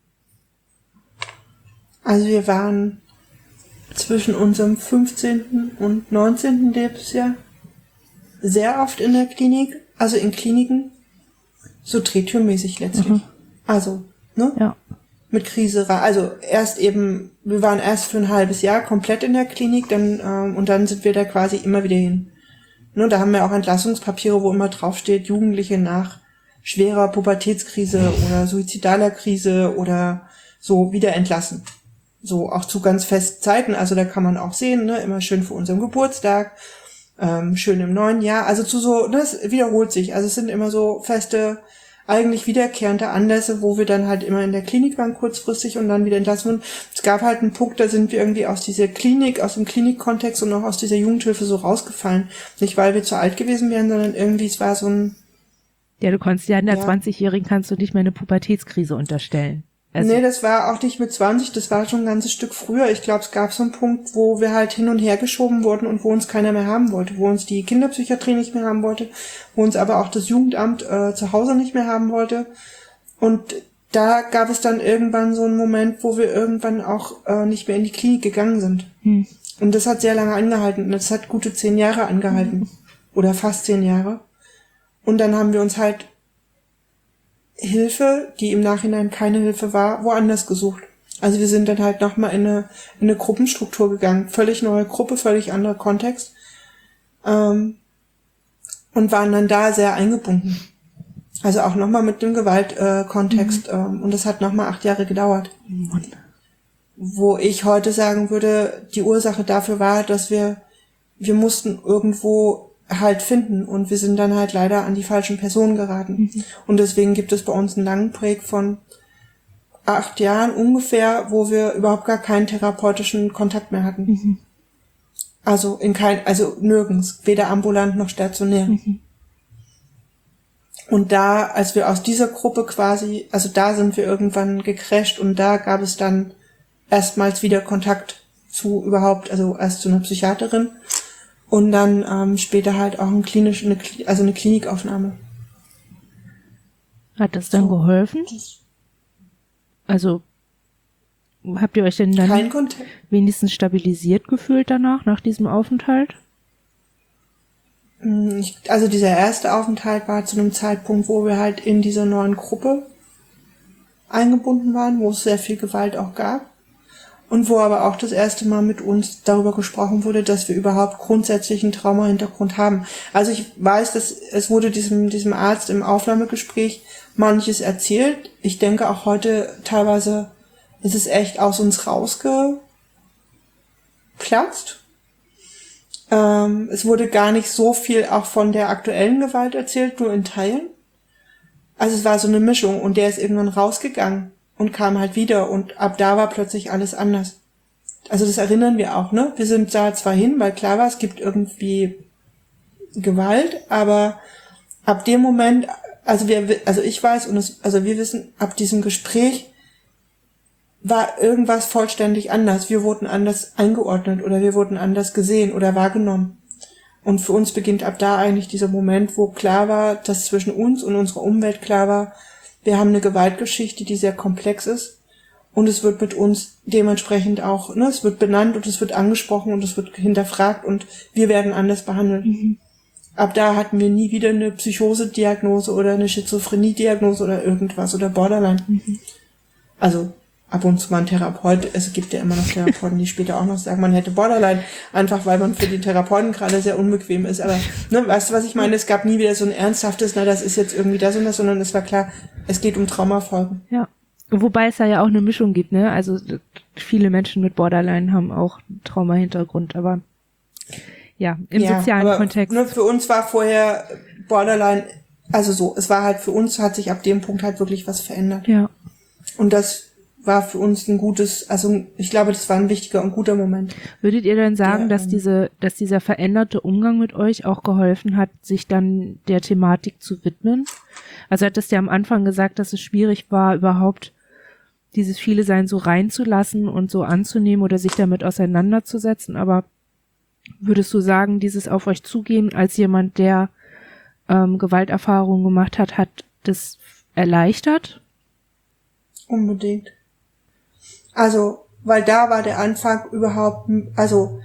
Also wir waren zwischen unserem fünfzehnten und neunzehnten Lebensjahr sehr oft in der Klinik, also in Kliniken, so drehtürmäßig letztlich. Mhm. Also, ne? Ja. Mit Krise, also erst eben, wir waren erst für ein halbes Jahr komplett in der Klinik, dann ähm, und dann sind wir da quasi immer wieder hin. Ne, da haben wir auch Entlassungspapiere, wo immer draufsteht, Jugendliche nach schwerer Pubertätskrise oder suizidaler Krise oder so wieder entlassen. So auch zu ganz festen Zeiten, also da kann man auch sehen, ne, immer schön für unseren Geburtstag, ähm, schön im neuen Jahr, also zu so, das wiederholt sich, also es sind immer so feste, eigentlich wiederkehrende Anlässe, wo wir dann halt immer in der Klinik waren kurzfristig und dann wieder entlassen wurden. Es gab halt einen Punkt, da sind wir irgendwie aus dieser Klinik, aus dem Klinikkontext und auch aus dieser Jugendhilfe so rausgefallen. Nicht, weil wir zu alt gewesen wären, sondern irgendwie, es war so ein... Ja, du konntest ja in der ja. zwanzigjährigen kannst du nicht mehr eine Pubertätskrise unterstellen. Also nee, das war auch nicht mit zwanzig, das war schon ein ganzes Stück früher. Ich glaube, es gab so einen Punkt, wo wir halt hin und her geschoben wurden und wo uns keiner mehr haben wollte, wo uns die Kinderpsychiatrie nicht mehr haben wollte, wo uns aber auch das Jugendamt äh, zu Hause nicht mehr haben wollte. Und da gab es dann irgendwann so einen Moment, wo wir irgendwann auch äh, nicht mehr in die Klinik gegangen sind. Hm. Und das hat sehr lange angehalten. Und das hat gute zehn Jahre angehalten. Hm. Oder fast zehn Jahre. Und dann haben wir uns halt Hilfe, die im Nachhinein keine Hilfe war, woanders gesucht. Also wir sind dann halt nochmal in eine, in eine Gruppenstruktur gegangen. Völlig neue Gruppe, völlig anderer Kontext. Ähm, und waren dann da sehr eingebunden. Also auch nochmal mit dem Gewaltkontext. Äh, mhm. ähm, und das hat nochmal acht Jahre gedauert. Mhm. Wo ich heute sagen würde, die Ursache dafür war, dass wir, wir mussten irgendwo halt finden und wir sind dann halt leider an die falschen Personen geraten. Mhm. Und deswegen gibt es bei uns einen langen Break von acht Jahren ungefähr, wo wir überhaupt gar keinen therapeutischen Kontakt mehr hatten. Mhm. Also in kein, also nirgends, weder ambulant noch stationär. Mhm. Und da, als wir aus dieser Gruppe quasi, also da sind wir irgendwann gecrasht und da gab es dann erstmals wieder Kontakt zu überhaupt, also erst zu einer Psychiaterin. Und dann ähm, später halt auch ein klinisch, eine, also eine Klinikaufnahme. Hat das dann so geholfen? Also habt ihr euch denn dann Kein Kontakt. wenigstens stabilisiert gefühlt danach, nach diesem Aufenthalt? Ich, also dieser erste Aufenthalt war zu einem Zeitpunkt, wo wir halt in dieser neuen Gruppe eingebunden waren, wo es sehr viel Gewalt auch gab. Und wo aber auch das erste Mal mit uns darüber gesprochen wurde, dass wir überhaupt grundsätzlich einen Trauma-Hintergrund haben. Also ich weiß, dass es wurde diesem, diesem Arzt im Aufnahmegespräch manches erzählt. Ich denke auch heute teilweise ist es echt aus uns rausgeplatzt. Ähm, es wurde gar nicht so viel auch von der aktuellen Gewalt erzählt, nur in Teilen. Also es war so eine Mischung und der ist irgendwann rausgegangen und kam halt wieder und ab da war plötzlich alles anders. also das erinnern wir auch, ne? Wir sind da zwar hin, weil klar war, es gibt irgendwie Gewalt, aber ab dem Moment, also wir, also ich weiß und es, also wir wissen, ab diesem Gespräch war irgendwas vollständig anders. Wir wurden anders eingeordnet oder wir wurden anders gesehen oder wahrgenommen. Und für uns beginnt ab da eigentlich dieser Moment, wo klar war, dass zwischen uns und unserer Umwelt klar war, wir haben eine Gewaltgeschichte, die sehr komplex ist. Und es wird mit uns dementsprechend auch, ne, es wird benannt und es wird angesprochen und es wird hinterfragt und wir werden anders behandelt. Mhm. Ab da hatten wir nie wieder eine Psychose-Diagnose oder eine Schizophrenie-Diagnose oder irgendwas oder Borderline. Mhm. Also ab und zu mal ein Therapeut, es gibt ja immer noch Therapeuten, die später auch noch sagen, man hätte Borderline, einfach weil man für die Therapeuten gerade sehr unbequem ist. Aber ne, weißt du, was ich meine? Es gab nie wieder so ein ernsthaftes, na, das ist jetzt irgendwie das und das, sondern es war klar, es geht um Traumafolgen. Ja. Wobei es da ja auch eine Mischung gibt, ne? Also viele Menschen mit Borderline haben auch Trauma-Hintergrund, aber ja, im ja, sozialen aber, Kontext. Ne, für uns war vorher Borderline, also so, es war halt für uns, hat sich ab dem Punkt halt wirklich was verändert. Ja. Und das war für uns ein gutes, also ich glaube, das war ein wichtiger und guter Moment. Würdet ihr denn sagen, der, dass diese, dass dieser veränderte Umgang mit euch auch geholfen hat, sich dann der Thematik zu widmen? Also hattest du ja am Anfang gesagt, dass es schwierig war, überhaupt dieses viele Sein so reinzulassen und so anzunehmen oder sich damit auseinanderzusetzen, aber würdest du sagen, dieses auf euch zugehen als jemand, der ähm, Gewalterfahrungen gemacht hat, hat das erleichtert? Unbedingt. Also, weil da war der Anfang überhaupt, also,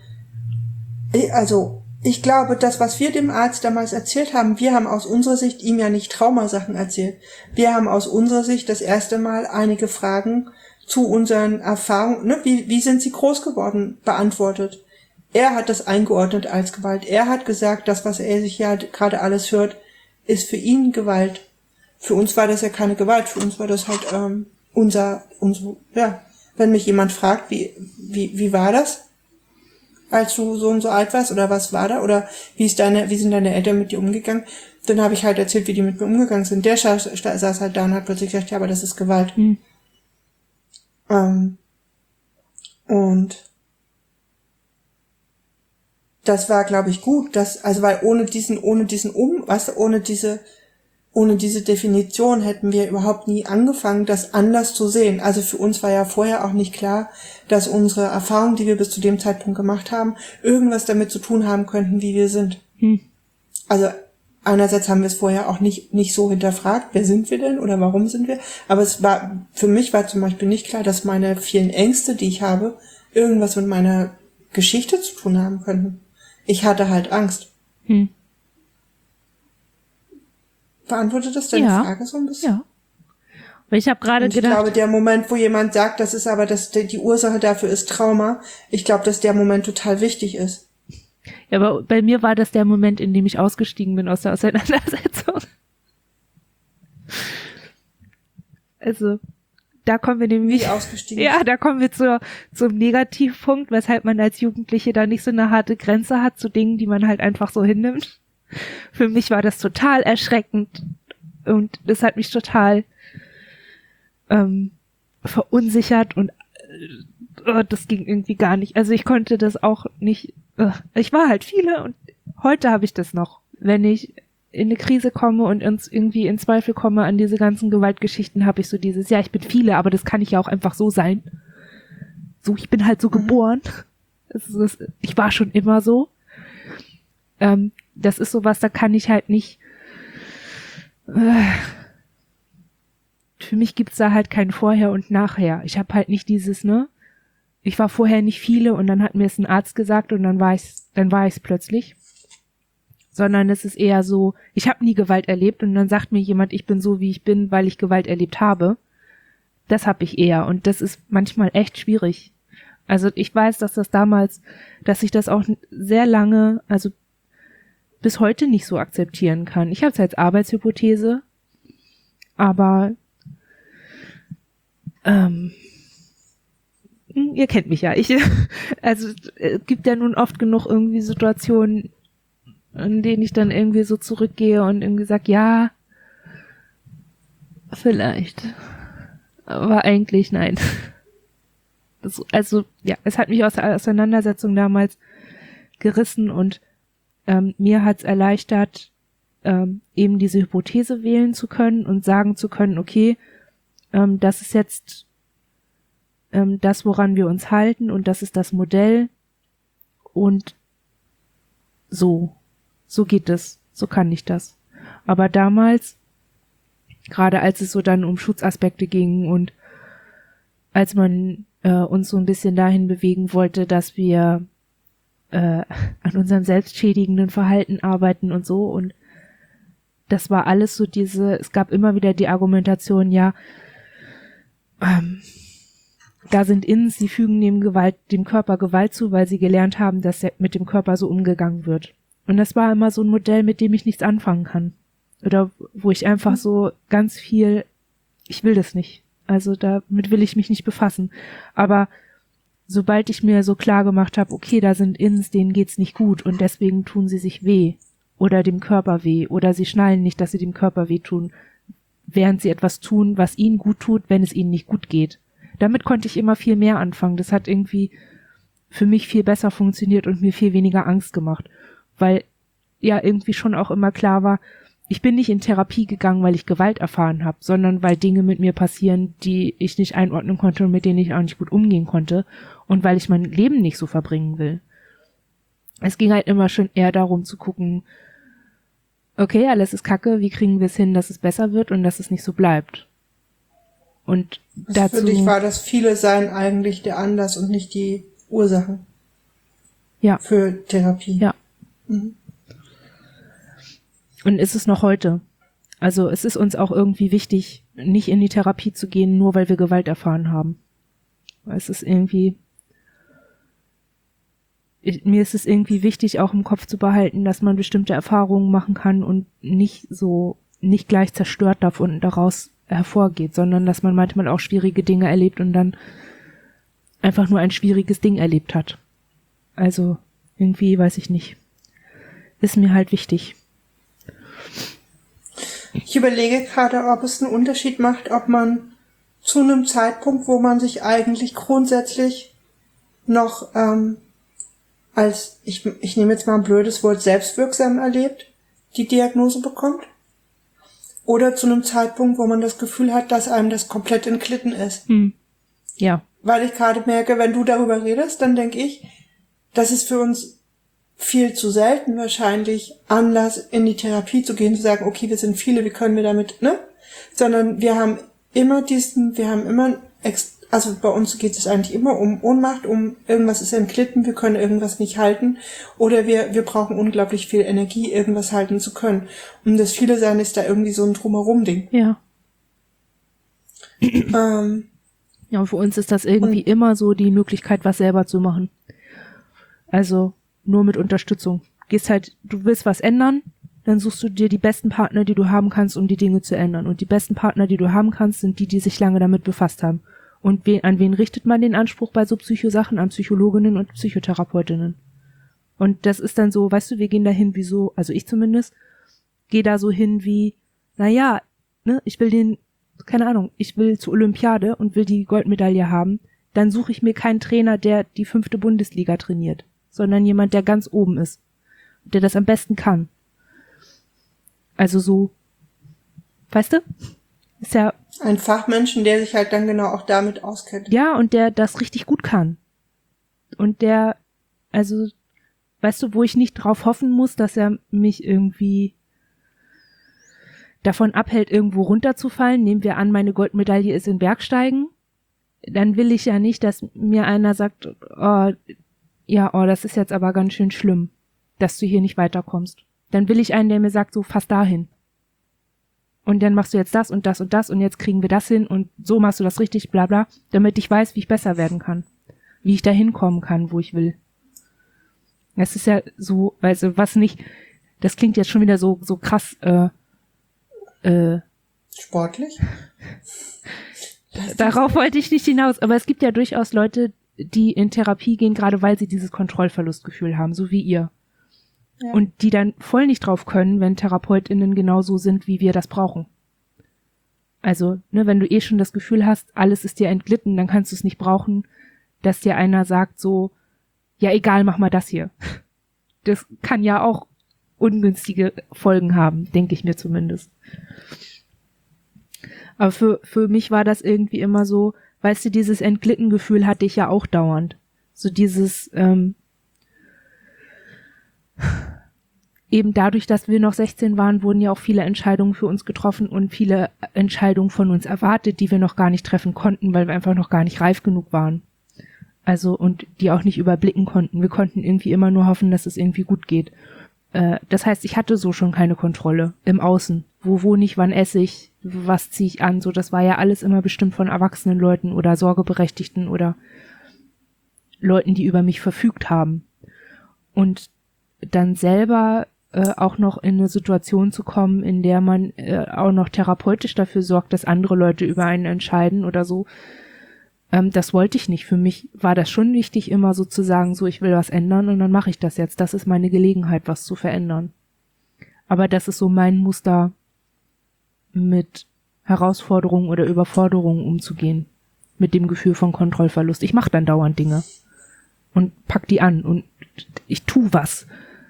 also, ich glaube, das, was wir dem Arzt damals erzählt haben, wir haben aus unserer Sicht ihm ja nicht Traumasachen erzählt. Wir haben aus unserer Sicht das erste Mal einige Fragen zu unseren Erfahrungen, ne, wie, wie sind sie groß geworden, beantwortet. Er hat das eingeordnet als Gewalt. Er hat gesagt, das, was er sich ja gerade alles hört, ist für ihn Gewalt. Für uns war das ja keine Gewalt, für uns war das halt ähm, unser, unser, ja, wenn mich jemand fragt, wie, wie, wie war das, als du so und so alt warst, oder was war da, oder wie ist deine, wie sind deine Eltern mit dir umgegangen, dann habe ich halt erzählt, wie die mit mir umgegangen sind. Der saß halt da und hat plötzlich gesagt, ja, aber das ist Gewalt. Mhm. Ähm, und das war, glaube ich, gut, dass, also weil ohne diesen, ohne diesen Um, weißt du, ohne diese, ohne diese Definition hätten wir überhaupt nie angefangen, das anders zu sehen. Also für uns war ja vorher auch nicht klar, dass unsere Erfahrungen, die wir bis zu dem Zeitpunkt gemacht haben, irgendwas damit zu tun haben könnten, wie wir sind. Hm. Also einerseits haben wir es vorher auch nicht nicht so hinterfragt, wer sind wir denn oder warum sind wir? Aber es war, für mich war zum Beispiel nicht klar, dass meine vielen Ängste, die ich habe, irgendwas mit meiner Geschichte zu tun haben könnten. Ich hatte halt Angst. Hm. Beantwortet das deine ja. Frage so ein bisschen? Ja. Weil ich habe gerade gedacht, ich glaube, der Moment, wo jemand sagt, das ist aber, dass die Ursache dafür ist Trauma, ich glaube, dass der Moment total wichtig ist. Ja, aber bei mir war das der Moment, in dem ich ausgestiegen bin aus der Auseinandersetzung. Also, da kommen wir nämlich... Wie ausgestiegen? Ja, da kommen wir zur, zum Negativpunkt, weshalb man als Jugendliche da nicht so eine harte Grenze hat zu Dingen, die man halt einfach so hinnimmt. Für mich war das total erschreckend und das hat mich total ähm, verunsichert und äh, das ging irgendwie gar nicht. Also ich konnte das auch nicht, äh, ich war halt viele und heute habe ich das noch. Wenn ich in eine Krise komme und ins, irgendwie in Zweifel komme an diese ganzen Gewaltgeschichten, habe ich so dieses, ja, ich bin viele, aber das kann ich ja auch einfach so sein. So, ich bin halt so geboren. Das ist, das, ich war schon immer so. Ähm, das ist sowas, da kann ich halt nicht, äh, für mich gibt's da halt kein Vorher und Nachher. Ich habe halt nicht dieses, ne, ich war vorher nicht viele und dann hat mir es ein Arzt gesagt und dann war ich's, dann war ich's plötzlich. Sondern es ist eher so, ich habe nie Gewalt erlebt und dann sagt mir jemand, ich bin so, wie ich bin, weil ich Gewalt erlebt habe. Das habe ich eher und das ist manchmal echt schwierig. Also ich weiß, dass das damals, dass ich das auch sehr lange, also bis heute nicht so akzeptieren kann. Ich habe es als Arbeitshypothese, aber ähm, ihr kennt mich ja. Ich, also es gibt ja nun oft genug irgendwie Situationen, in denen ich dann irgendwie so zurückgehe und irgendwie sag, ja, vielleicht, aber eigentlich nein. das, also ja, es hat mich aus der Auseinandersetzung damals gerissen und ähm, mir hat's erleichtert, ähm, eben diese Hypothese wählen zu können und sagen zu können, okay, ähm, das ist jetzt ähm, das, woran wir uns halten und das ist das Modell und so, so geht es, so kann ich das. Aber damals, gerade als es so dann um Schutzaspekte ging und als man äh, uns so ein bisschen dahin bewegen wollte, dass wir äh, an unserem selbstschädigenden Verhalten arbeiten und so, und das war alles so diese, es gab immer wieder die Argumentation, ja, ähm, da sind Inns, die fügen dem Gewalt, dem Körper Gewalt zu, weil sie gelernt haben, dass mit dem Körper so umgegangen wird. Und das war immer so ein Modell, mit dem ich nichts anfangen kann. Oder wo ich einfach so ganz viel, ich will das nicht. Also damit will ich mich nicht befassen. Aber sobald ich mir so klar gemacht habe, okay, da sind Inns, denen geht's nicht gut und deswegen tun sie sich weh oder dem Körper weh oder sie schnallen nicht, dass sie dem Körper weh tun, während sie etwas tun, was ihnen gut tut, wenn es ihnen nicht gut geht. Damit konnte ich immer viel mehr anfangen. Das hat irgendwie für mich viel besser funktioniert und mir viel weniger Angst gemacht, weil ja irgendwie schon auch immer klar war, ich bin nicht in Therapie gegangen, weil ich Gewalt erfahren habe, sondern weil Dinge mit mir passieren, die ich nicht einordnen konnte und mit denen ich auch nicht gut umgehen konnte und weil ich mein Leben nicht so verbringen will. Es ging halt immer schon eher darum zu gucken, okay, alles ist kacke, wie kriegen wir es hin, dass es besser wird und dass es nicht so bleibt. Und dazu, für dich war das viele Sein eigentlich der Anlass und nicht die Ursache. Ja. Für Therapie. Ja. Mhm. Und ist es noch heute. Also es ist uns auch irgendwie wichtig, nicht in die Therapie zu gehen, nur weil wir Gewalt erfahren haben. Es ist irgendwie, ich, mir ist es irgendwie wichtig, auch im Kopf zu behalten, dass man bestimmte Erfahrungen machen kann und nicht so, nicht gleich zerstört davon daraus hervorgeht, sondern dass man manchmal auch schwierige Dinge erlebt und dann einfach nur ein schwieriges Ding erlebt hat. Also irgendwie, weiß ich nicht. Ist mir halt wichtig. Ich überlege gerade, ob es einen Unterschied macht, ob man zu einem Zeitpunkt, wo man sich eigentlich grundsätzlich noch ähm, als, ich, ich nehme jetzt mal ein blödes Wort, selbstwirksam erlebt, die Diagnose bekommt. Oder zu einem Zeitpunkt, wo man das Gefühl hat, dass einem das komplett entglitten ist. Hm. Ja. Weil ich gerade merke, wenn du darüber redest, dann denke ich, das ist für uns viel zu selten wahrscheinlich Anlass, in die Therapie zu gehen, zu sagen, okay, wir sind viele, wie können wir damit, ne? Sondern wir haben immer diesen, wir haben immer, also bei uns geht es eigentlich immer um Ohnmacht, um irgendwas ist entglitten, wir können irgendwas nicht halten oder wir wir brauchen unglaublich viel Energie, irgendwas halten zu können. Und das viele Sein ist da irgendwie so ein Drumherum-Ding. Ja. ähm, Ja, und für uns ist das irgendwie immer so die Möglichkeit, was selber zu machen. Also nur mit Unterstützung. Gehst halt, du willst was ändern, dann suchst du dir die besten Partner, die du haben kannst, um die Dinge zu ändern. Und die besten Partner, die du haben kannst, sind die, die sich lange damit befasst haben. Und wen, an wen richtet man den Anspruch bei so Psychosachen? An Psychologinnen und Psychotherapeutinnen. Und das ist dann so, weißt du, wir gehen dahin wie so, also ich zumindest, gehe da so hin wie, na ja, ne, ich will den, keine Ahnung, ich will zur Olympiade und will die Goldmedaille haben, dann suche ich mir keinen Trainer, der die fünfte Bundesliga trainiert, sondern jemand, der ganz oben ist, der das am besten kann. Also so, weißt du? Ist ja ein Fachmenschen, der sich halt dann genau auch damit auskennt. Ja, und der das richtig gut kann. Und der, also, weißt du, wo ich nicht drauf hoffen muss, dass er mich irgendwie davon abhält, irgendwo runterzufallen. Nehmen wir an, meine Goldmedaille ist in Bergsteigen. Dann will ich ja nicht, dass mir einer sagt, oh, ja, oh, das ist jetzt aber ganz schön schlimm, dass du hier nicht weiterkommst. Dann will ich einen, der mir sagt, so, fass dahin. Und dann machst du jetzt das und das und das und jetzt kriegen wir das hin und so machst du das richtig, bla bla, damit ich weiß, wie ich besser werden kann. Wie ich da hinkommen kann, wo ich will. Das ist ja so, also was nicht, das klingt jetzt schon wieder so so krass, äh, äh, sportlich? Darauf wollte ich nicht hinaus, aber es gibt ja durchaus Leute, die in Therapie gehen, gerade weil sie dieses Kontrollverlustgefühl haben, so wie ihr. Ja. Und die dann voll nicht drauf können, wenn TherapeutInnen genauso sind, wie wir das brauchen. Also, ne, wenn du eh schon das Gefühl hast, alles ist dir entglitten, dann kannst du es nicht brauchen, dass dir einer sagt so, ja egal, mach mal das hier. Das kann ja auch ungünstige Folgen haben, denke ich mir zumindest. Aber für, für mich war das irgendwie immer so, weißt du, dieses Entglitten-Gefühl hatte ich ja auch dauernd. So dieses, ähm, eben dadurch, dass wir noch sechzehn waren, wurden ja auch viele Entscheidungen für uns getroffen und viele Entscheidungen von uns erwartet, die wir noch gar nicht treffen konnten, weil wir einfach noch gar nicht reif genug waren. Also, und die auch nicht überblicken konnten. Wir konnten irgendwie immer nur hoffen, dass es irgendwie gut geht. Äh, das heißt, ich hatte so schon keine Kontrolle im Außen. Wo wohne ich, wann esse ich, was ziehe ich an, so, das war ja alles immer bestimmt von erwachsenen Leuten oder Sorgeberechtigten oder Leuten, die über mich verfügt haben. Und dann selber äh, auch noch in eine Situation zu kommen, in der man äh, auch noch therapeutisch dafür sorgt, dass andere Leute über einen entscheiden oder so, ähm, das wollte ich nicht. Für mich war das schon wichtig, immer so zu sagen, so, ich will was ändern und dann mache ich das jetzt. Das ist meine Gelegenheit, was zu verändern. Aber das ist so mein Muster, mit Herausforderungen oder Überforderungen umzugehen. Mit dem Gefühl von Kontrollverlust. Ich mache dann dauernd Dinge und pack die an und ich tu was.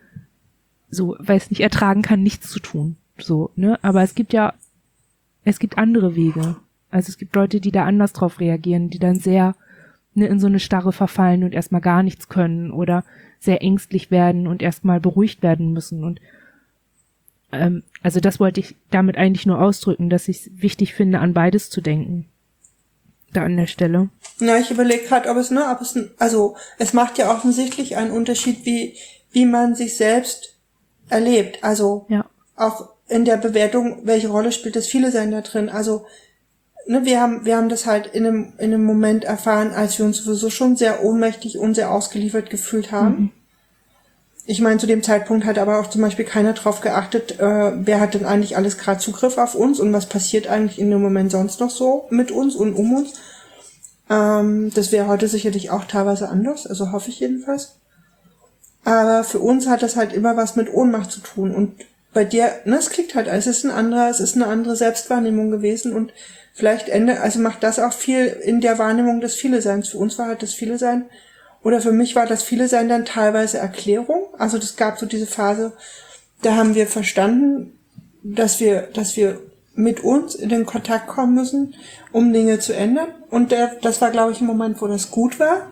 So, weil es nicht ertragen kann, nichts zu tun. So, ne? Aber es gibt ja, es gibt andere Wege. Also es gibt Leute, die da anders drauf reagieren, die dann sehr ne, in so eine Starre verfallen und erstmal gar nichts können oder sehr ängstlich werden und erstmal beruhigt werden müssen. Und ähm, also das wollte ich damit eigentlich nur ausdrücken, dass ich es wichtig finde, an beides zu denken. Da an der Stelle. Na, ich überlege gerade, ob es, ne, ob es, also es macht ja offensichtlich einen Unterschied, wie wie man sich selbst erlebt. Also ja. Auch in der Bewertung, welche Rolle spielt das Viele Sein da drin. Also ne, wir haben wir haben das halt in einem in einem Moment erfahren, als wir uns sowieso schon sehr ohnmächtig und sehr ausgeliefert gefühlt haben. Mhm. Ich meine, zu dem Zeitpunkt hat aber auch zum Beispiel keiner drauf geachtet, äh, wer hat denn eigentlich alles gerade Zugriff auf uns und was passiert eigentlich in dem Moment sonst noch so mit uns und um uns. Ähm, das wäre heute sicherlich auch teilweise anders, also hoffe ich jedenfalls. Aber für uns hat das halt immer was mit Ohnmacht zu tun. Und bei dir, ne, es klingt halt, es ist ein anderer, es ist eine andere Selbstwahrnehmung gewesen und vielleicht Ende, also macht das auch viel in der Wahrnehmung des Viele-Seins. Für uns war halt das Viele-Sein, oder für mich war das Viele-Sein dann teilweise Erklärung. Also das gab so diese Phase, da haben wir verstanden, dass wir, dass wir mit uns in den Kontakt kommen müssen, um Dinge zu ändern. Und der, das war, glaube ich, ein Moment, wo das gut war.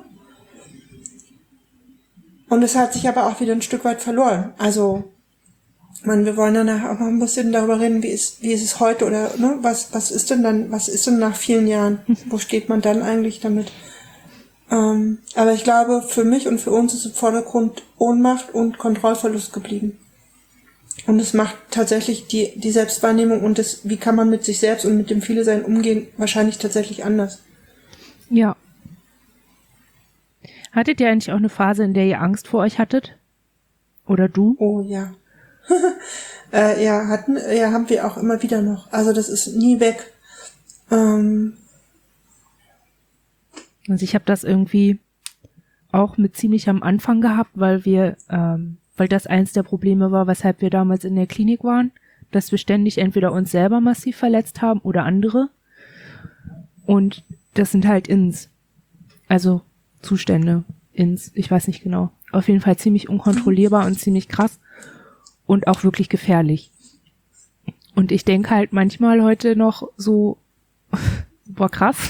Und es hat sich aber auch wieder ein Stück weit verloren. Also, man, wir wollen danach auch noch ein bisschen darüber reden, wie ist, wie ist es heute oder, ne, was, was ist denn dann, was ist denn nach vielen Jahren? Wo steht man dann eigentlich damit? Ähm, aber ich glaube, für mich und für uns ist im Vordergrund Ohnmacht und Kontrollverlust geblieben. Und es macht tatsächlich die, die Selbstwahrnehmung und das, wie kann man mit sich selbst und mit dem Viele-Sein umgehen, wahrscheinlich tatsächlich anders. Ja. Hattet ihr eigentlich auch eine Phase, in der ihr Angst vor euch hattet? Oder du? Oh ja. äh, ja, hatten, ja, haben wir auch immer wieder noch. Also das ist nie weg. Ähm. Also ich habe das irgendwie auch mit ziemlich am Anfang gehabt, weil wir, ähm, weil das eins der Probleme war, weshalb wir damals in der Klinik waren, dass wir ständig entweder uns selber massiv verletzt haben oder andere. Und das sind halt ins, also Zustände ins, ich weiß nicht genau, auf jeden Fall ziemlich unkontrollierbar und ziemlich krass und auch wirklich gefährlich. Und ich denke halt manchmal heute noch so, boah krass,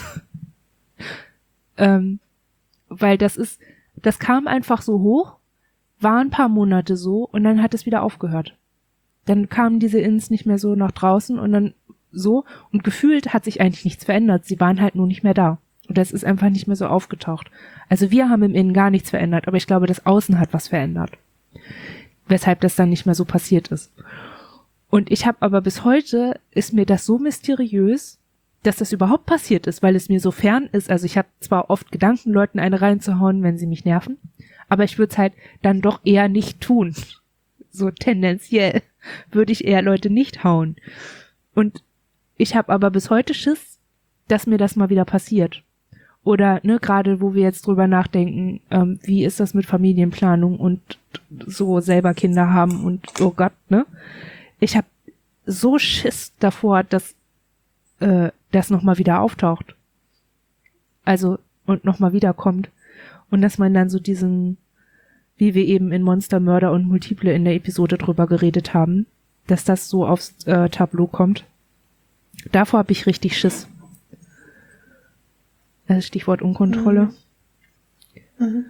ähm, weil das ist, das kam einfach so hoch, war ein paar Monate so und dann hat es wieder aufgehört. Dann kamen diese Ins nicht mehr so nach draußen und dann so und gefühlt hat sich eigentlich nichts verändert. Sie waren halt nur nicht mehr da. Und das ist einfach nicht mehr so aufgetaucht. Also wir haben im Innen gar nichts verändert, aber ich glaube, das Außen hat was verändert. Weshalb das dann nicht mehr so passiert ist. Und ich habe aber bis heute, ist mir das so mysteriös, dass das überhaupt passiert ist, weil es mir so fern ist. Also ich habe zwar oft Gedanken, Leuten eine reinzuhauen, wenn sie mich nerven, aber ich würde es halt dann doch eher nicht tun. So tendenziell würde ich eher Leute nicht hauen. Und ich habe aber bis heute Schiss, dass mir das mal wieder passiert. Oder, ne, gerade wo wir jetzt drüber nachdenken, ähm, wie ist das mit Familienplanung und so selber Kinder haben und oh Gott, ne? Ich habe so Schiss davor, dass äh, das nochmal wieder auftaucht. Also, und nochmal wiederkommt. Und dass man dann so diesen, wie wir eben in Monster, Mörder und Multiple in der Episode drüber geredet haben, dass das so aufs äh, Tableau kommt. Davor habe ich richtig Schiss. Das ist Stichwort Unkontrolle. Mhm.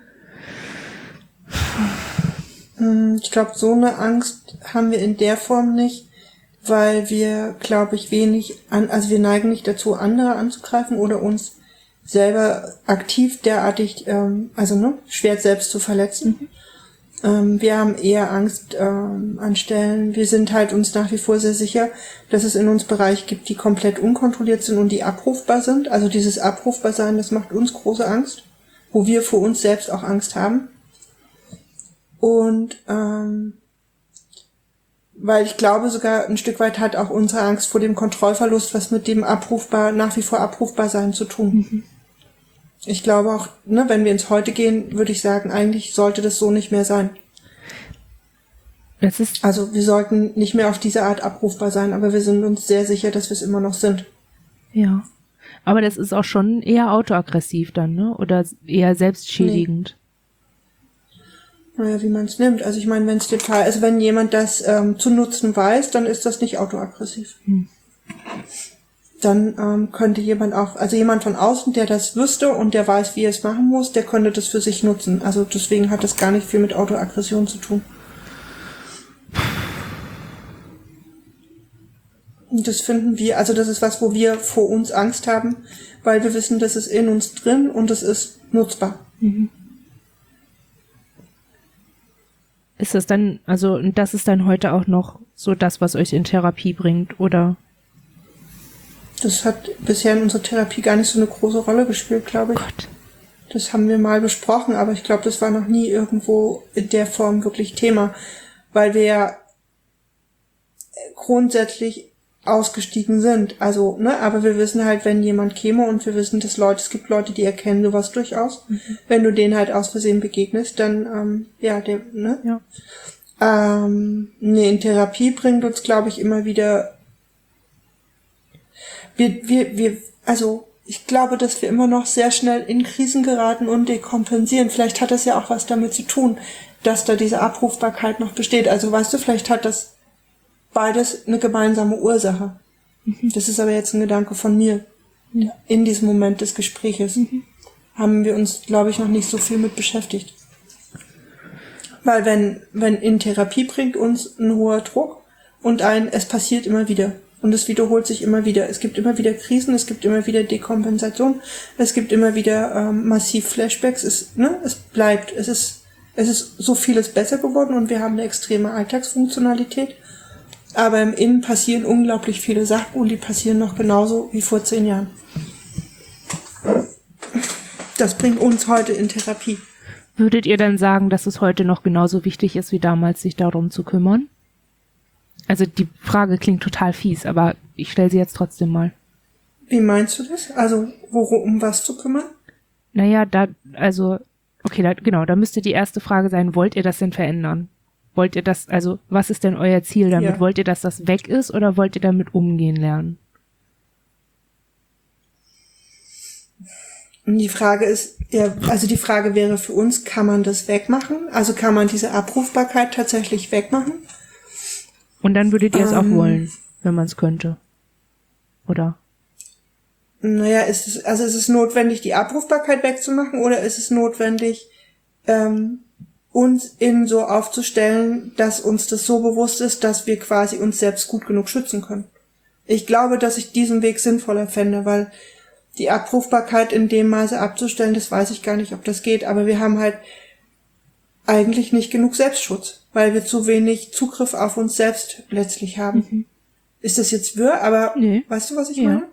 Mhm. Ich glaube, so eine Angst haben wir in der Form nicht, weil wir, glaube ich, wenig an, also wir neigen nicht dazu, andere anzugreifen oder uns selber aktiv derartig, ähm, also ne, schwer selbst zu verletzen. Mhm. Ähm, wir haben eher Angst ähm, an Stellen. Wir sind halt uns nach wie vor sehr sicher, dass es in uns Bereiche gibt, die komplett unkontrolliert sind und die abrufbar sind. Also dieses Abrufbarsein, das macht uns große Angst, wo wir vor uns selbst auch Angst haben. Und ähm, weil ich glaube, sogar ein Stück weit hat auch unsere Angst vor dem Kontrollverlust was mit dem abrufbar, nach wie vor abrufbar sein zu tun. Mhm. Ich glaube auch, ne, wenn wir ins Heute gehen, würde ich sagen, eigentlich sollte das so nicht mehr sein. Das ist also wir sollten nicht mehr auf diese Art abrufbar sein, aber wir sind uns sehr sicher, dass wir es immer noch sind. Ja, aber das ist auch schon eher autoaggressiv dann, ne? Oder eher selbstschädigend. Nee. Naja, wie man es nimmt. Also ich meine, wenn es den Fall, also wenn jemand das ähm, zu nutzen weiß, dann ist das nicht autoaggressiv. Hm. Dann ähm, könnte jemand auch, also jemand von außen, der das wüsste und der weiß, wie er es machen muss, der könnte das für sich nutzen. Also deswegen hat das gar nicht viel mit Autoaggression zu tun. Und das finden wir, also das ist was, wo wir vor uns Angst haben, weil wir wissen, das ist in uns drin und es ist nutzbar. Mhm. Ist das dann, also das ist dann heute auch noch so das, was euch in Therapie bringt, oder? Das hat bisher in unserer Therapie gar nicht so eine große Rolle gespielt, glaube ich. Gott. Das haben wir mal besprochen, aber ich glaube, das war noch nie irgendwo in der Form wirklich Thema, weil wir ja grundsätzlich ausgestiegen sind. Also, ne, aber wir wissen halt, wenn jemand käme und wir wissen, dass Leute, es gibt Leute, die erkennen sowas durchaus. Mhm. Wenn du denen halt aus Versehen begegnest, dann, ähm, ja, der, ne? Ja. Ähm, nee, in Therapie bringt uns, glaube ich, immer wieder Wir, wir, wir, also ich glaube, dass wir immer noch sehr schnell in Krisen geraten und dekompensieren. Vielleicht hat das ja auch was damit zu tun, dass da diese Abrufbarkeit noch besteht. Also weißt du, vielleicht hat das beides eine gemeinsame Ursache. Mhm. Das ist aber jetzt ein Gedanke von mir. Ja. In diesem Moment des Gespräches mhm. haben wir uns, glaube ich, noch nicht so viel mit beschäftigt. Weil wenn, wenn in Therapie bringt uns ein hoher Druck und ein, es passiert immer wieder. Und es wiederholt sich immer wieder. Es gibt immer wieder Krisen, es gibt immer wieder Dekompensation, es gibt immer wieder ähm, massiv Flashbacks. Es, ne, es bleibt, es ist, es ist so vieles besser geworden und wir haben eine extreme Alltagsfunktionalität. Aber im Innen passieren unglaublich viele Sachen und die passieren noch genauso wie vor zehn Jahren. Das bringt uns heute in Therapie. Würdet ihr dann sagen, dass es heute noch genauso wichtig ist wie damals, sich darum zu kümmern? Also die Frage klingt total fies, aber ich stelle sie jetzt trotzdem mal. Wie meinst du das? Also worum, um was zu kümmern? Naja, da, also, okay, da, genau, da müsste die erste Frage sein, wollt ihr das denn verändern? Wollt ihr das, also was ist denn euer Ziel damit? Ja. Wollt ihr, dass das weg ist oder wollt ihr damit umgehen lernen? Die Frage ist, ja, also die Frage wäre für uns, kann man das wegmachen? Also kann man diese Abrufbarkeit tatsächlich wegmachen? Und dann würdet ihr ähm, es auch wollen, wenn man es könnte. Oder? Naja, ist es, also ist es notwendig, die Abrufbarkeit wegzumachen, oder ist es notwendig, ähm, uns innen so aufzustellen, dass uns das so bewusst ist, dass wir quasi uns selbst gut genug schützen können? Ich glaube, dass ich diesen Weg sinnvoller fände, weil die Abrufbarkeit in dem Maße abzustellen, das weiß ich gar nicht, ob das geht, aber wir haben halt eigentlich nicht genug Selbstschutz, weil wir zu wenig Zugriff auf uns selbst letztlich haben. Mhm. Ist das jetzt wirr, aber nee. Weißt du, was ich ja. meine?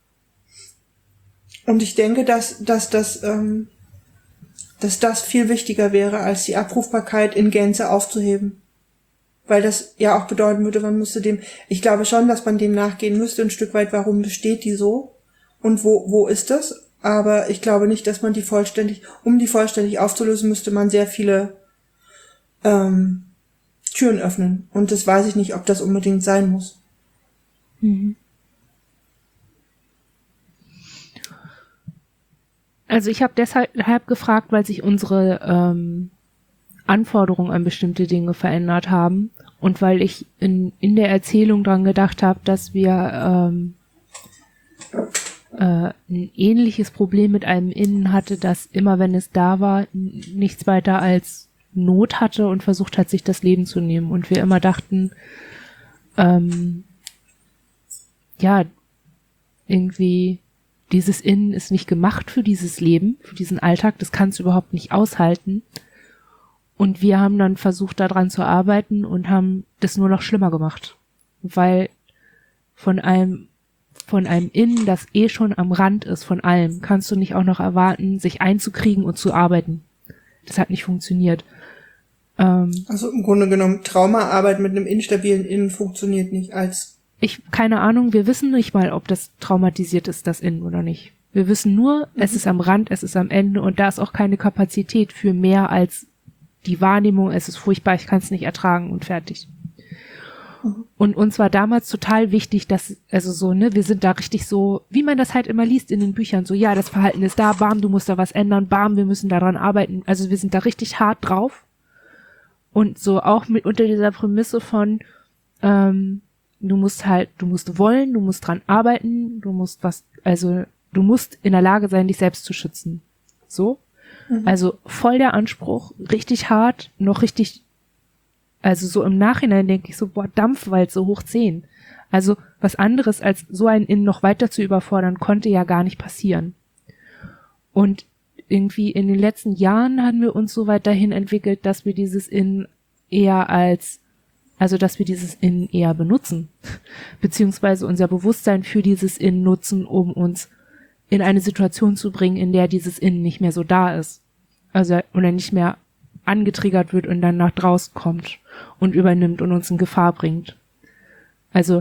Und ich denke, dass, dass das, ähm, dass das viel wichtiger wäre, als die Abrufbarkeit in Gänze aufzuheben. Weil das ja auch bedeuten würde, man müsste dem, ich glaube schon, dass man dem nachgehen müsste, ein Stück weit, warum besteht die so? Und wo, wo ist das? Aber ich glaube nicht, dass man die vollständig, um die vollständig aufzulösen, müsste man sehr viele ähm, Türen öffnen. Und das weiß ich nicht, ob das unbedingt sein muss. Mhm. Also ich habe deshalb gefragt, weil sich unsere ähm, Anforderungen an bestimmte Dinge verändert haben und weil ich in, in der Erzählung dran gedacht habe, dass wir ähm, äh, ein ähnliches Problem mit einem Innen hatte, das immer, wenn es da war, nichts weiter als Not hatte und versucht hat, sich das Leben zu nehmen. Und wir immer dachten, ähm, ja, irgendwie dieses Innen ist nicht gemacht für dieses Leben, für diesen Alltag, das kann es überhaupt nicht aushalten. Und wir haben dann versucht, daran zu arbeiten und haben das nur noch schlimmer gemacht. Weil von einem, von einem Innen, das eh schon am Rand ist von allem, kannst du nicht auch noch erwarten, sich einzukriegen und zu arbeiten. Das hat nicht funktioniert. Ähm, also im Grunde genommen, Traumaarbeit mit einem instabilen Innen funktioniert nicht als Ich, keine Ahnung, wir wissen nicht mal, ob das traumatisiert ist, das Innen oder nicht. Wir wissen nur, mhm. es ist am Rand, es ist am Ende und da ist auch keine Kapazität für mehr als die Wahrnehmung, es ist furchtbar, ich kann es nicht ertragen und fertig. Mhm. Und uns war damals total wichtig, dass, also so, ne, wir sind da richtig so, wie man das halt immer liest in den Büchern, so, ja, das Verhalten ist da, bam, du musst da was ändern, bam, wir müssen daran arbeiten. Also wir sind da richtig hart drauf. Und so auch mit unter dieser Prämisse von, ähm, du musst halt, du musst wollen, du musst dran arbeiten, du musst was, also du musst in der Lage sein, dich selbst zu schützen. So. Mhm. Also voll der Anspruch, richtig hart, noch richtig, also so im Nachhinein denke ich so, boah, Dampfwald so hoch zehn. Also was anderes als so ein Innen noch weiter zu überfordern, konnte ja gar nicht passieren. Und irgendwie in den letzten Jahren haben wir uns so weit dahin entwickelt, dass wir dieses Innen eher als Also, dass wir dieses Innen eher benutzen, beziehungsweise unser Bewusstsein für dieses Innen nutzen, um uns in eine Situation zu bringen, in der dieses Innen nicht mehr so da ist. Also, oder nicht mehr angetriggert wird und dann nach draußen kommt und übernimmt und uns in Gefahr bringt. Also,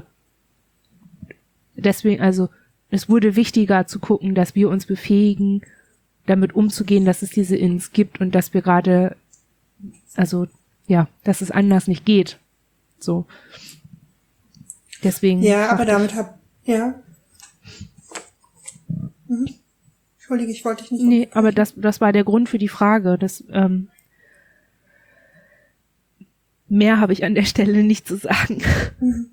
deswegen, also, es wurde wichtiger zu gucken, dass wir uns befähigen, damit umzugehen, dass es diese Innens gibt und dass wir gerade, also, ja, dass es anders nicht geht. So. Deswegen. Ja, aber damit hab, ja. Mhm. Entschuldige, ich wollte dich nicht. Nee, aber das, das war der Grund für die Frage. Das, ähm, mehr habe ich an der Stelle nicht zu sagen. Mhm.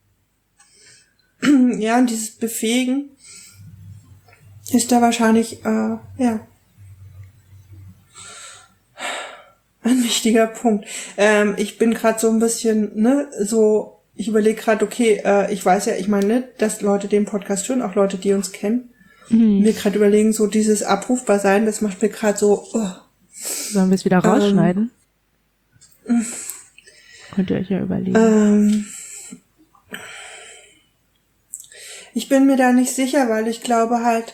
Ja, und dieses Befähigen ist da wahrscheinlich, äh, ja, ein wichtiger Punkt. Ähm, ich bin gerade so ein bisschen, ne, so, ich überlege gerade, okay, äh, ich weiß ja, ich meine, ne, dass Leute den Podcast hören, auch Leute, die uns kennen, mhm. mir gerade überlegen, so dieses abrufbar sein, das macht mir gerade so, oh. Sollen wir es wieder rausschneiden? Ähm, Könnt ihr euch ja überlegen. Ähm, ich bin mir da nicht sicher, weil ich glaube halt,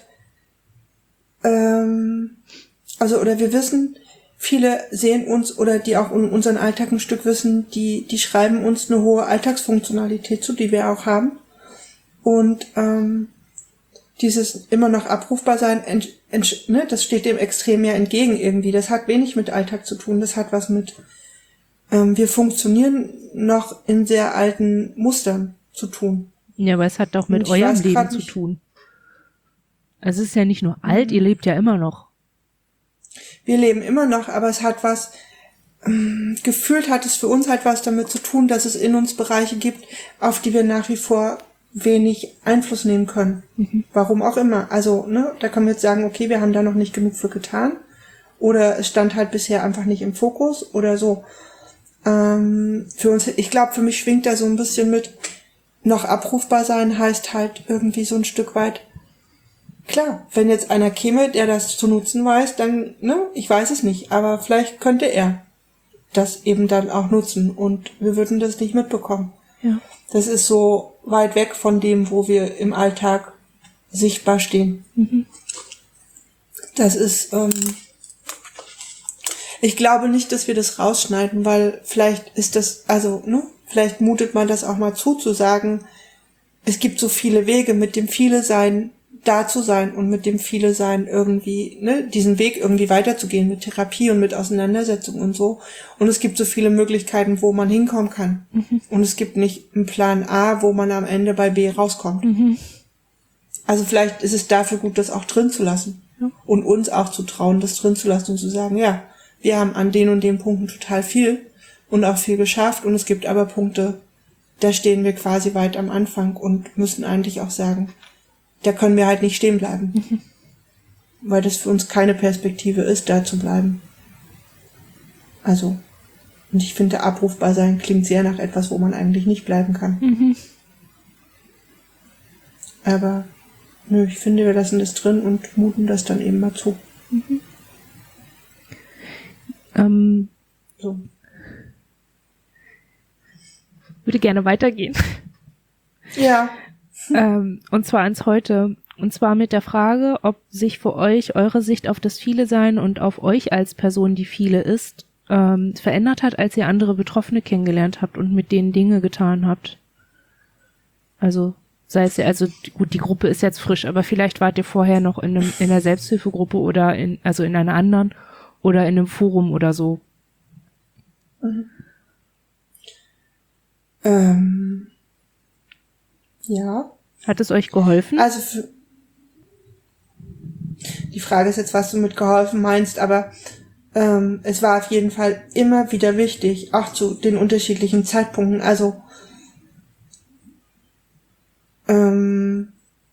ähm, also, oder wir wissen, viele sehen uns oder die auch in unseren Alltag ein Stück wissen, die die schreiben uns eine hohe Alltagsfunktionalität zu, die wir auch haben. Und ähm, dieses immer noch abrufbar sein, ent, ent, ne, das steht dem extrem ja entgegen irgendwie. Das hat wenig mit Alltag zu tun. Das hat was mit, ähm, wir funktionieren noch in sehr alten Mustern zu tun. Ja, aber es hat doch mit eurem Leben zu tun. Also es ist ja nicht nur alt, ihr lebt ja immer noch. Wir leben immer noch, aber es hat was, ähm, gefühlt hat es für uns halt was damit zu tun, dass es in uns Bereiche gibt, auf die wir nach wie vor wenig Einfluss nehmen können. Mhm. Warum auch immer. Also, ne, da können wir jetzt sagen, okay, wir haben da noch nicht genug für getan. Oder es stand halt bisher einfach nicht im Fokus oder so. Ähm, für uns, ich glaube, für mich schwingt da so ein bisschen mit, noch abrufbar sein heißt halt irgendwie so ein Stück weit, klar, wenn jetzt einer käme, der das zu nutzen weiß, dann, ne, ich weiß es nicht, aber vielleicht könnte er das eben dann auch nutzen und wir würden das nicht mitbekommen. Ja. Das ist so weit weg von dem, wo wir im Alltag sichtbar stehen. Mhm. Das ist, ähm, ich glaube nicht, dass wir das rausschneiden, weil vielleicht ist das, also, ne, vielleicht mutet man das auch mal zu, zu sagen, es gibt so viele Wege, mit dem viele sein, da zu sein und mit dem viele sein irgendwie, ne, diesen Weg irgendwie weiterzugehen mit Therapie und mit Auseinandersetzung und so. Und es gibt so viele Möglichkeiten, wo man hinkommen kann. Mhm. Und es gibt nicht einen Plan A, wo man am Ende bei B rauskommt. Mhm. Also vielleicht ist es dafür gut, das auch drin zu lassen. Ja. Und uns auch zu trauen, das drin zu lassen und zu sagen, ja, wir haben an den und den Punkten total viel und auch viel geschafft und es gibt aber Punkte, da stehen wir quasi weit am Anfang und müssen eigentlich auch sagen, da können wir halt nicht stehen bleiben. Mhm. Weil das für uns keine Perspektive ist, da zu bleiben. Also, und ich finde, abrufbar sein klingt sehr nach etwas, wo man eigentlich nicht bleiben kann. Mhm. Aber, nö, ich finde, wir lassen das drin und muten das dann eben mal zu. Mhm. Ähm, so. Würde gerne weitergehen. Ja. ähm, und zwar ans Heute. Und zwar mit der Frage, ob sich für euch eure Sicht auf das Viele-Sein und auf euch als Person, die Viele ist, ähm, verändert hat, als ihr andere Betroffene kennengelernt habt und mit denen Dinge getan habt. Also, sei es ja, also gut, die Gruppe ist jetzt frisch, aber vielleicht wart ihr vorher noch in einem, in einer Selbsthilfegruppe oder in, also in einer anderen oder in einem Forum oder so. Mhm. Ähm, ja. Hat es euch geholfen? Also für, die Frage ist jetzt, was du mit geholfen meinst, aber ähm, es war auf jeden Fall immer wieder wichtig, auch zu den unterschiedlichen Zeitpunkten. Also ähm,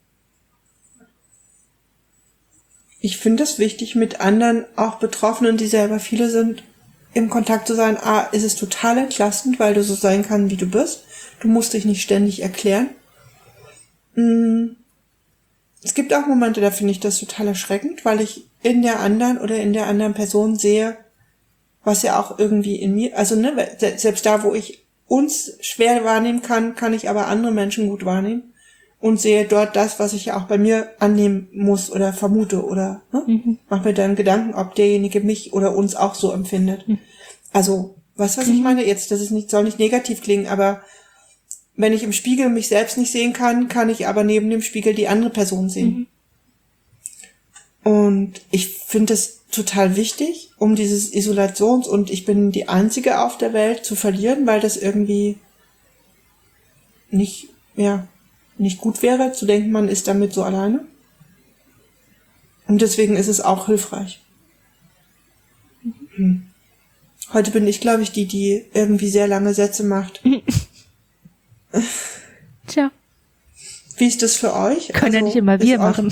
ich finde es wichtig, mit anderen, auch Betroffenen, die selber viele sind, im Kontakt zu sein. A, ist es total entlastend, weil du so sein kannst, wie du bist. Du musst dich nicht ständig erklären. Mm. Es gibt auch Momente, da finde ich das total erschreckend, weil ich in der anderen oder in der anderen Person sehe, was ja auch irgendwie in mir, also ne, selbst da, wo ich uns schwer wahrnehmen kann, kann ich aber andere Menschen gut wahrnehmen und sehe dort das, was ich ja auch bei mir annehmen muss oder vermute oder ne, mhm. mach mir dann Gedanken, ob derjenige mich oder uns auch so empfindet. Mhm. Also, was, was mhm. ich meine jetzt, das ist nicht, soll nicht negativ klingen, aber wenn ich im Spiegel mich selbst nicht sehen kann, kann ich aber neben dem Spiegel die andere Person sehen. Mhm. Und ich finde es total wichtig, um dieses Isolations- und ich bin die Einzige auf der Welt zu verlieren, weil das irgendwie nicht, ja, nicht gut wäre, zu denken, man ist damit so alleine. Und deswegen ist es auch hilfreich. Mhm. Hm. Heute bin ich, glaube ich, die, die irgendwie sehr lange Sätze macht. Tja. Wie ist das für euch? Können also, ja nicht immer wir machen.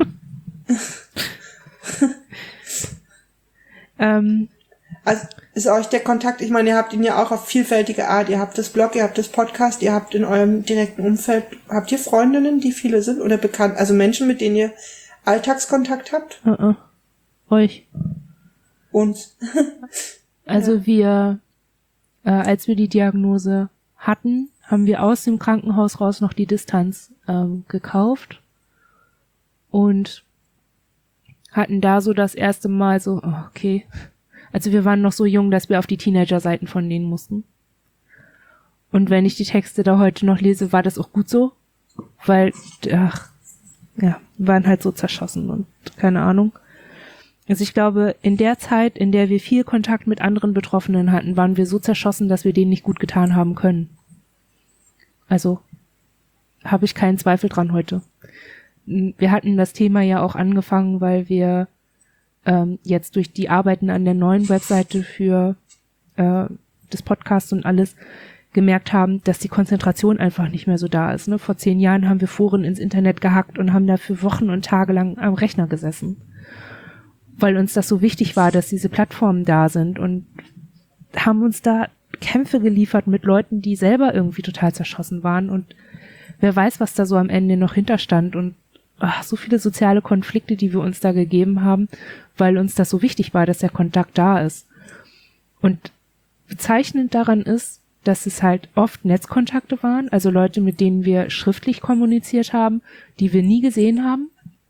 ähm. Also ist euch der Kontakt, ich meine, ihr habt ihn ja auch auf vielfältige Art. Ihr habt das Blog, ihr habt das Podcast, ihr habt in eurem direkten Umfeld, habt ihr Freundinnen, die viele sind oder bekannt, also Menschen, mit denen ihr Alltagskontakt habt? Uh-uh. Euch. Uns. Also ja. wir, äh, als wir die Diagnose hatten, haben wir aus dem Krankenhaus raus noch die Distanz ähm, gekauft und hatten da so das erste Mal so, oh, okay, also wir waren noch so jung, dass wir auf die Teenager-Seiten von denen mussten. Und wenn ich die Texte da heute noch lese, war das auch gut so, weil, ach, ja, waren halt so zerschossen und keine Ahnung. Also ich glaube, in der Zeit, in der wir viel Kontakt mit anderen Betroffenen hatten, waren wir so zerschossen, dass wir denen nicht gut getan haben können. Also habe ich keinen Zweifel dran heute. Wir hatten das Thema ja auch angefangen, weil wir ähm, jetzt durch die Arbeiten an der neuen Webseite für äh, das Podcast und alles gemerkt haben, dass die Konzentration einfach nicht mehr so da ist. Ne? Vor zehn Jahren haben wir Foren ins Internet gehackt und haben da für Wochen und Tage lang am Rechner gesessen, weil uns das so wichtig war, dass diese Plattformen da sind und haben uns da Kämpfe geliefert mit Leuten, die selber irgendwie total zerschossen waren und wer weiß, was da so am Ende noch hinterstand und ach, so viele soziale Konflikte, die wir uns da gegeben haben, weil uns das so wichtig war, dass der Kontakt da ist. Und bezeichnend daran ist, dass es halt oft Netzkontakte waren, also Leute, mit denen wir schriftlich kommuniziert haben, die wir nie gesehen haben.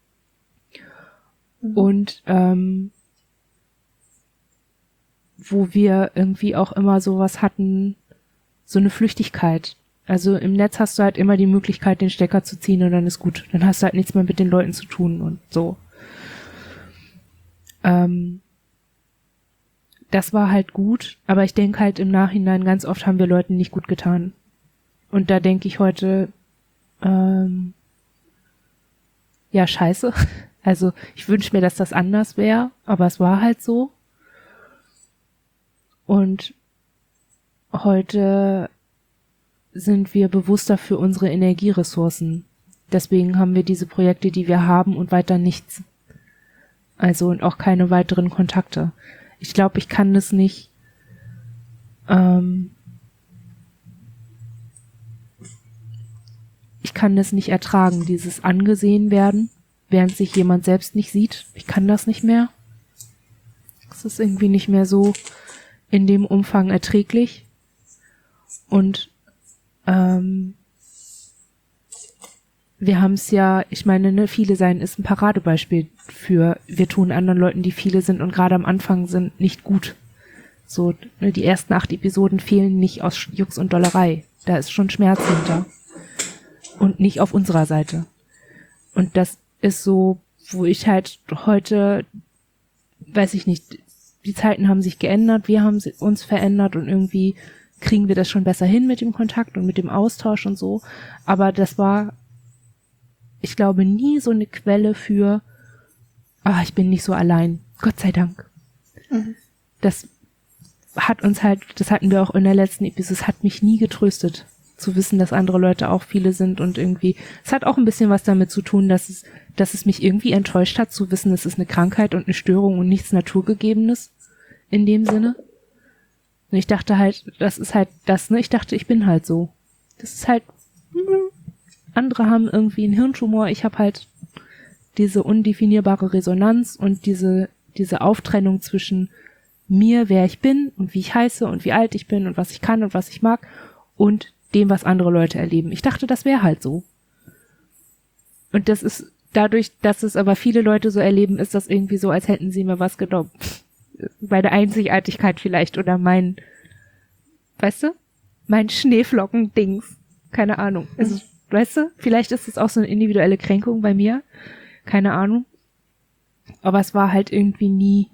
Mhm. Und ähm, wo wir irgendwie auch immer sowas hatten, so eine Flüchtigkeit. Also im Netz hast du halt immer die Möglichkeit, den Stecker zu ziehen und dann ist gut. Dann hast du halt nichts mehr mit den Leuten zu tun und so. Ähm, das war halt gut, aber ich denke halt im Nachhinein, ganz oft haben wir Leuten nicht gut getan. Und da denke ich heute, ähm, ja, scheiße. Also ich wünsche mir, dass das anders wäre, aber es war halt so. Und heute sind wir bewusster für unsere Energieressourcen. Deswegen haben wir diese Projekte, die wir haben und weiter nichts. Also und auch keine weiteren Kontakte. Ich glaube, ich kann das nicht ähm, ich kann das nicht ertragen, dieses angesehen werden, während sich jemand selbst nicht sieht. Ich kann das nicht mehr. Es ist irgendwie nicht mehr so in dem Umfang erträglich. Und ähm, wir haben es ja, ich meine, ne, viele sein ist ein Paradebeispiel für, wir tun anderen Leuten, die viele sind und gerade am Anfang sind, nicht gut. So, ne, die ersten acht Episoden fehlen nicht aus Jux und Dollerei. Da ist schon Schmerz hinter. Und nicht auf unserer Seite. Und das ist so, wo ich halt heute, weiß ich nicht, die Zeiten haben sich geändert, wir haben uns verändert und irgendwie kriegen wir das schon besser hin mit dem Kontakt und mit dem Austausch und so. Aber das war, ich glaube, nie so eine Quelle für, ah, ich bin nicht so allein. Gott sei Dank. Mhm. Das hat uns halt, das hatten wir auch in der letzten Episode, es hat mich nie getröstet, zu wissen, dass andere Leute auch viele sind und irgendwie, es hat auch ein bisschen was damit zu tun, dass es, dass es mich irgendwie enttäuscht hat, zu wissen, es ist eine Krankheit und eine Störung und nichts Naturgegebenes in dem Sinne. Und ich dachte halt, das ist halt das, ne? Ich dachte, ich bin halt so. Das ist halt, andere haben irgendwie einen Hirntumor, ich habe halt diese undefinierbare Resonanz und diese, diese Auftrennung zwischen mir, wer ich bin und wie ich heiße und wie alt ich bin und was ich kann und was ich mag und dem, was andere Leute erleben. Ich dachte, das wäre halt so. Und das ist dadurch, dass es aber viele Leute so erleben, ist das irgendwie so, als hätten sie mir was genommen. Meine Einzigartigkeit vielleicht oder mein, weißt du, mein Schneeflocken-Dings. Keine Ahnung. Also, weißt du, vielleicht ist es auch so eine individuelle Kränkung bei mir. Keine Ahnung. Aber es war halt irgendwie nie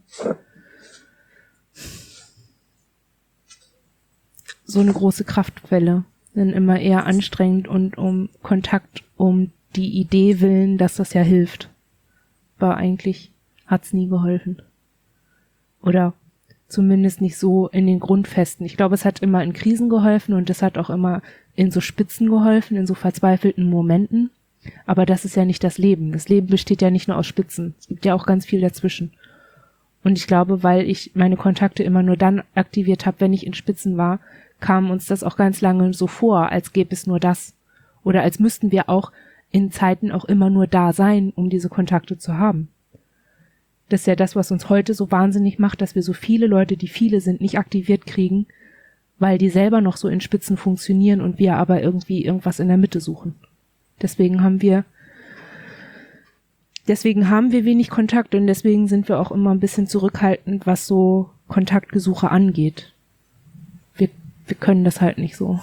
so eine große Kraftquelle. Dann immer eher anstrengend und um Kontakt, um die Idee willen, dass das ja hilft. Aber eigentlich hat's nie geholfen. Oder zumindest nicht so in den Grundfesten. Ich glaube, es hat immer in Krisen geholfen und es hat auch immer in so Spitzen geholfen, in so verzweifelten Momenten. Aber das ist ja nicht das Leben. Das Leben besteht ja nicht nur aus Spitzen. Es gibt ja auch ganz viel dazwischen. Und ich glaube, weil ich meine Kontakte immer nur dann aktiviert habe, wenn ich in Spitzen war, kam uns das auch ganz lange so vor, als gäbe es nur das. Oder als müssten wir auch in Zeiten auch immer nur da sein, um diese Kontakte zu haben. Das ist ja das, was uns heute so wahnsinnig macht, dass wir so viele Leute, die viele sind, nicht aktiviert kriegen, weil die selber noch so in Spitzen funktionieren und wir aber irgendwie irgendwas in der Mitte suchen. Deswegen haben wir, deswegen haben wir wenig Kontakt und deswegen sind wir auch immer ein bisschen zurückhaltend, was so Kontaktgesuche angeht. Wir, wir können das halt nicht so.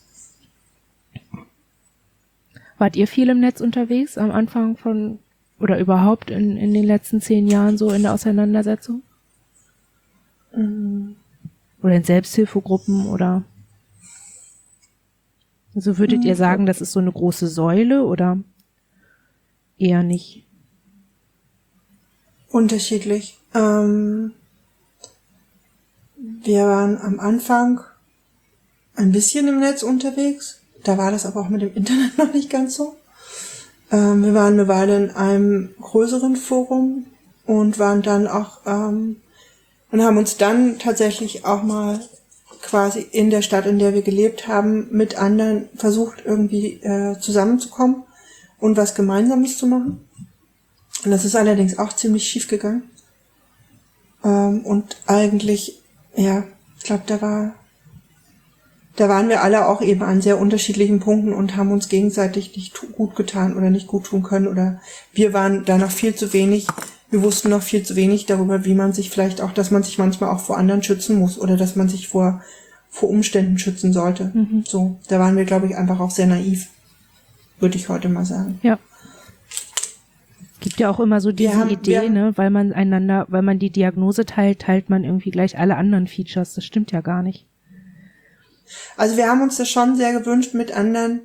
Wart ihr viel im Netz unterwegs am Anfang von, oder überhaupt in, in den letzten zehn Jahren so in der Auseinandersetzung? Mhm. Oder in Selbsthilfegruppen oder? Also würdet mhm. ihr sagen, das ist so eine große Säule oder eher nicht? Unterschiedlich. Ähm, wir waren am Anfang ein bisschen im Netz unterwegs. Da war das aber auch mit dem Internet noch nicht ganz so. Ähm, wir waren eine Weile in einem größeren Forum und waren dann auch ähm, und haben uns dann tatsächlich auch mal quasi in der Stadt, in der wir gelebt haben, mit anderen versucht irgendwie äh, zusammenzukommen und was Gemeinsames zu machen. Und das ist allerdings auch ziemlich schief gegangen. Ähm, und eigentlich, ja, ich glaube, da war Da waren wir alle auch eben an sehr unterschiedlichen Punkten und haben uns gegenseitig nicht gut getan oder nicht gut tun können oder wir waren da noch viel zu wenig, wir wussten noch viel zu wenig darüber, wie man sich vielleicht auch, dass man sich manchmal auch vor anderen schützen muss oder dass man sich vor vor Umständen schützen sollte. Mhm. So, da waren wir, glaube ich, einfach auch sehr naiv, würde ich heute mal sagen. Ja. Gibt ja auch immer so diese haben, Idee, wir, ne, weil man einander, weil man die Diagnose teilt, teilt man irgendwie gleich alle anderen Features. Das stimmt ja gar nicht. Also wir haben uns das schon sehr gewünscht, mit anderen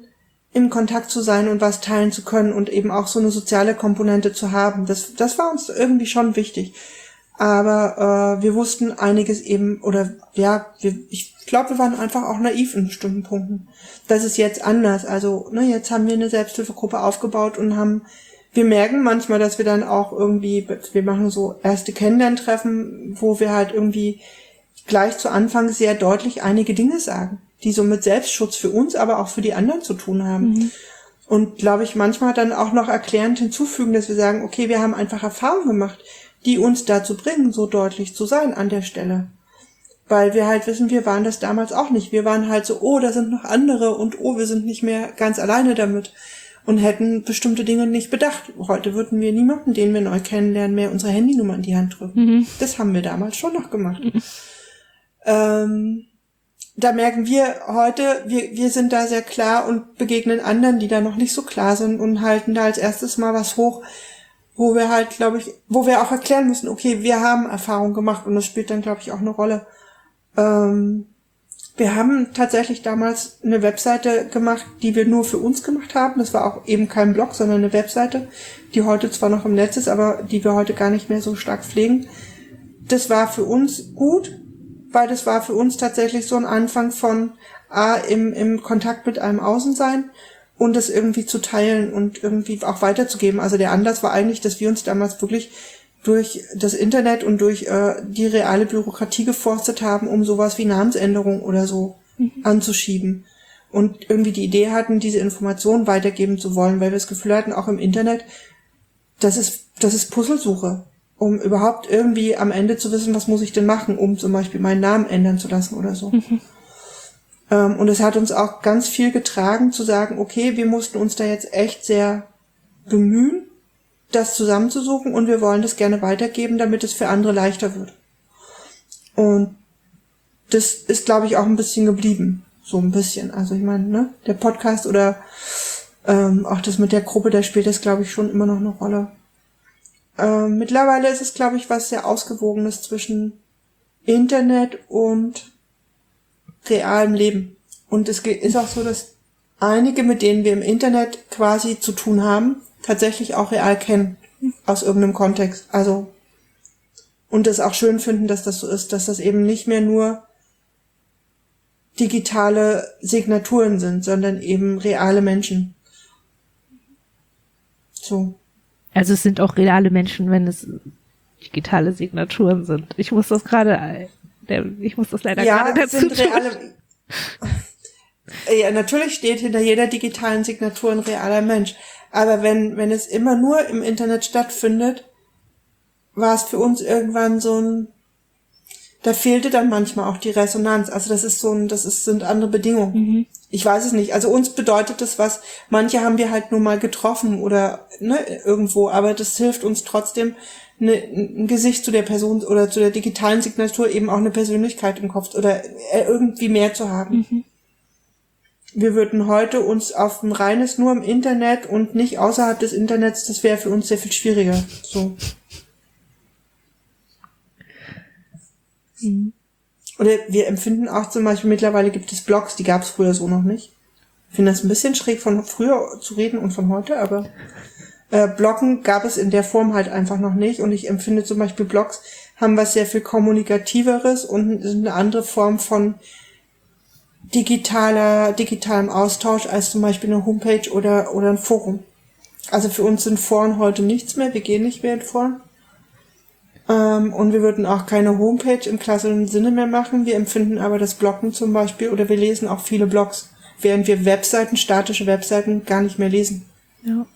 im Kontakt zu sein und was teilen zu können und eben auch so eine soziale Komponente zu haben. Das, das war uns irgendwie schon wichtig. Aber äh, wir wussten einiges eben, oder ja, wir, ich glaube, wir waren einfach auch naiv in bestimmten Punkten. Das ist jetzt anders. Also, ne, jetzt haben wir eine Selbsthilfegruppe aufgebaut und haben, wir merken manchmal, dass wir dann auch irgendwie, wir machen so erste Kennenlerntreffen, wo wir halt irgendwie gleich zu Anfang sehr deutlich einige Dinge sagen, die so mit Selbstschutz für uns, aber auch für die anderen zu tun haben. Mhm. Und glaube ich, manchmal dann auch noch erklärend hinzufügen, dass wir sagen, okay, wir haben einfach Erfahrungen gemacht, die uns dazu bringen, so deutlich zu sein an der Stelle. Weil wir halt wissen, wir waren das damals auch nicht. Wir waren halt so, oh, da sind noch andere und oh, wir sind nicht mehr ganz alleine damit und hätten bestimmte Dinge nicht bedacht. Heute würden wir niemanden, den wir neu kennenlernen, mehr unsere Handynummer in die Hand drücken. Mhm. Das haben wir damals schon noch gemacht. Mhm. Ähm, da merken wir heute, wir, wir sind da sehr klar und begegnen anderen, die da noch nicht so klar sind und halten da als erstes mal was hoch, wo wir halt, glaube ich, wo wir auch erklären müssen, okay, wir haben Erfahrung gemacht und das spielt dann, glaube ich, auch eine Rolle. Ähm, wir haben tatsächlich damals eine Webseite gemacht, die wir nur für uns gemacht haben. Das war auch eben kein Blog, sondern eine Webseite, die heute zwar noch im Netz ist, aber die wir heute gar nicht mehr so stark pflegen. Das war für uns gut, weil das war für uns tatsächlich so ein Anfang von A, im, im Kontakt mit einem Außensein und das irgendwie zu teilen und irgendwie auch weiterzugeben. Also der Anlass war eigentlich, dass wir uns damals wirklich durch das Internet und durch äh, die reale Bürokratie geforstet haben, um sowas wie Namensänderung oder so mhm. anzuschieben. Und irgendwie die Idee hatten, diese Informationen weitergeben zu wollen, weil wir das Gefühl hatten, auch im Internet, das ist, das ist Puzzlesuche, um überhaupt irgendwie am Ende zu wissen, was muss ich denn machen, um zum Beispiel meinen Namen ändern zu lassen oder so. Mhm. Ähm, und es hat uns auch ganz viel getragen, zu sagen, okay, wir mussten uns da jetzt echt sehr bemühen, das zusammenzusuchen und wir wollen das gerne weitergeben, damit es für andere leichter wird. Und das ist, glaube ich, auch ein bisschen geblieben. So ein bisschen. Also ich meine, ne, der Podcast oder ähm, auch das mit der Gruppe, da spielt das, glaube ich, schon immer noch eine Rolle. Ähm, mittlerweile ist es, glaube ich, was sehr Ausgewogenes zwischen Internet und realem Leben. Und es ist auch so, dass einige, mit denen wir im Internet quasi zu tun haben, tatsächlich auch real kennen, aus irgendeinem Kontext. Also, und das auch schön finden, dass das so ist, dass das eben nicht mehr nur digitale Signaturen sind, sondern eben reale Menschen. So. Also es sind auch reale Menschen, wenn es digitale Signaturen sind. Ich muss das gerade, ich muss das leider ja, gerade dazu sind reale. Ja, natürlich steht hinter jeder digitalen Signatur ein realer Mensch. Aber wenn, wenn es immer nur im Internet stattfindet, war es für uns irgendwann so ein, da fehlte dann manchmal auch die Resonanz. Also das ist so ein, das ist, sind andere Bedingungen. Mhm. Ich weiß es nicht. Also uns bedeutet das was, manche haben wir halt nur mal getroffen oder, ne, irgendwo, aber das hilft uns trotzdem, ne, ein Gesicht zu der Person oder zu der digitalen Signatur eben auch eine Persönlichkeit im Kopf oder irgendwie mehr zu haben. Mhm. Wir würden heute uns auf ein reines nur im Internet und nicht außerhalb des Internets, das wäre für uns sehr viel schwieriger. So. Mhm. Oder wir empfinden auch zum Beispiel, mittlerweile gibt es Blogs, die gab es früher so noch nicht. Ich finde das ein bisschen schräg, von früher zu reden und von heute, aber äh, Bloggen gab es in der Form halt einfach noch nicht. Und ich empfinde zum Beispiel, Blogs haben was sehr viel Kommunikativeres und eine andere Form von digitaler, digitalem Austausch als zum Beispiel eine Homepage oder, oder ein Forum. Also für uns sind Foren heute nichts mehr, wir gehen nicht mehr in Foren. Ähm, und wir würden auch keine Homepage im klassischen Sinne mehr machen. Wir empfinden aber das Bloggen zum Beispiel, oder wir lesen auch viele Blogs, während wir Webseiten, statische Webseiten gar nicht mehr lesen. Ja.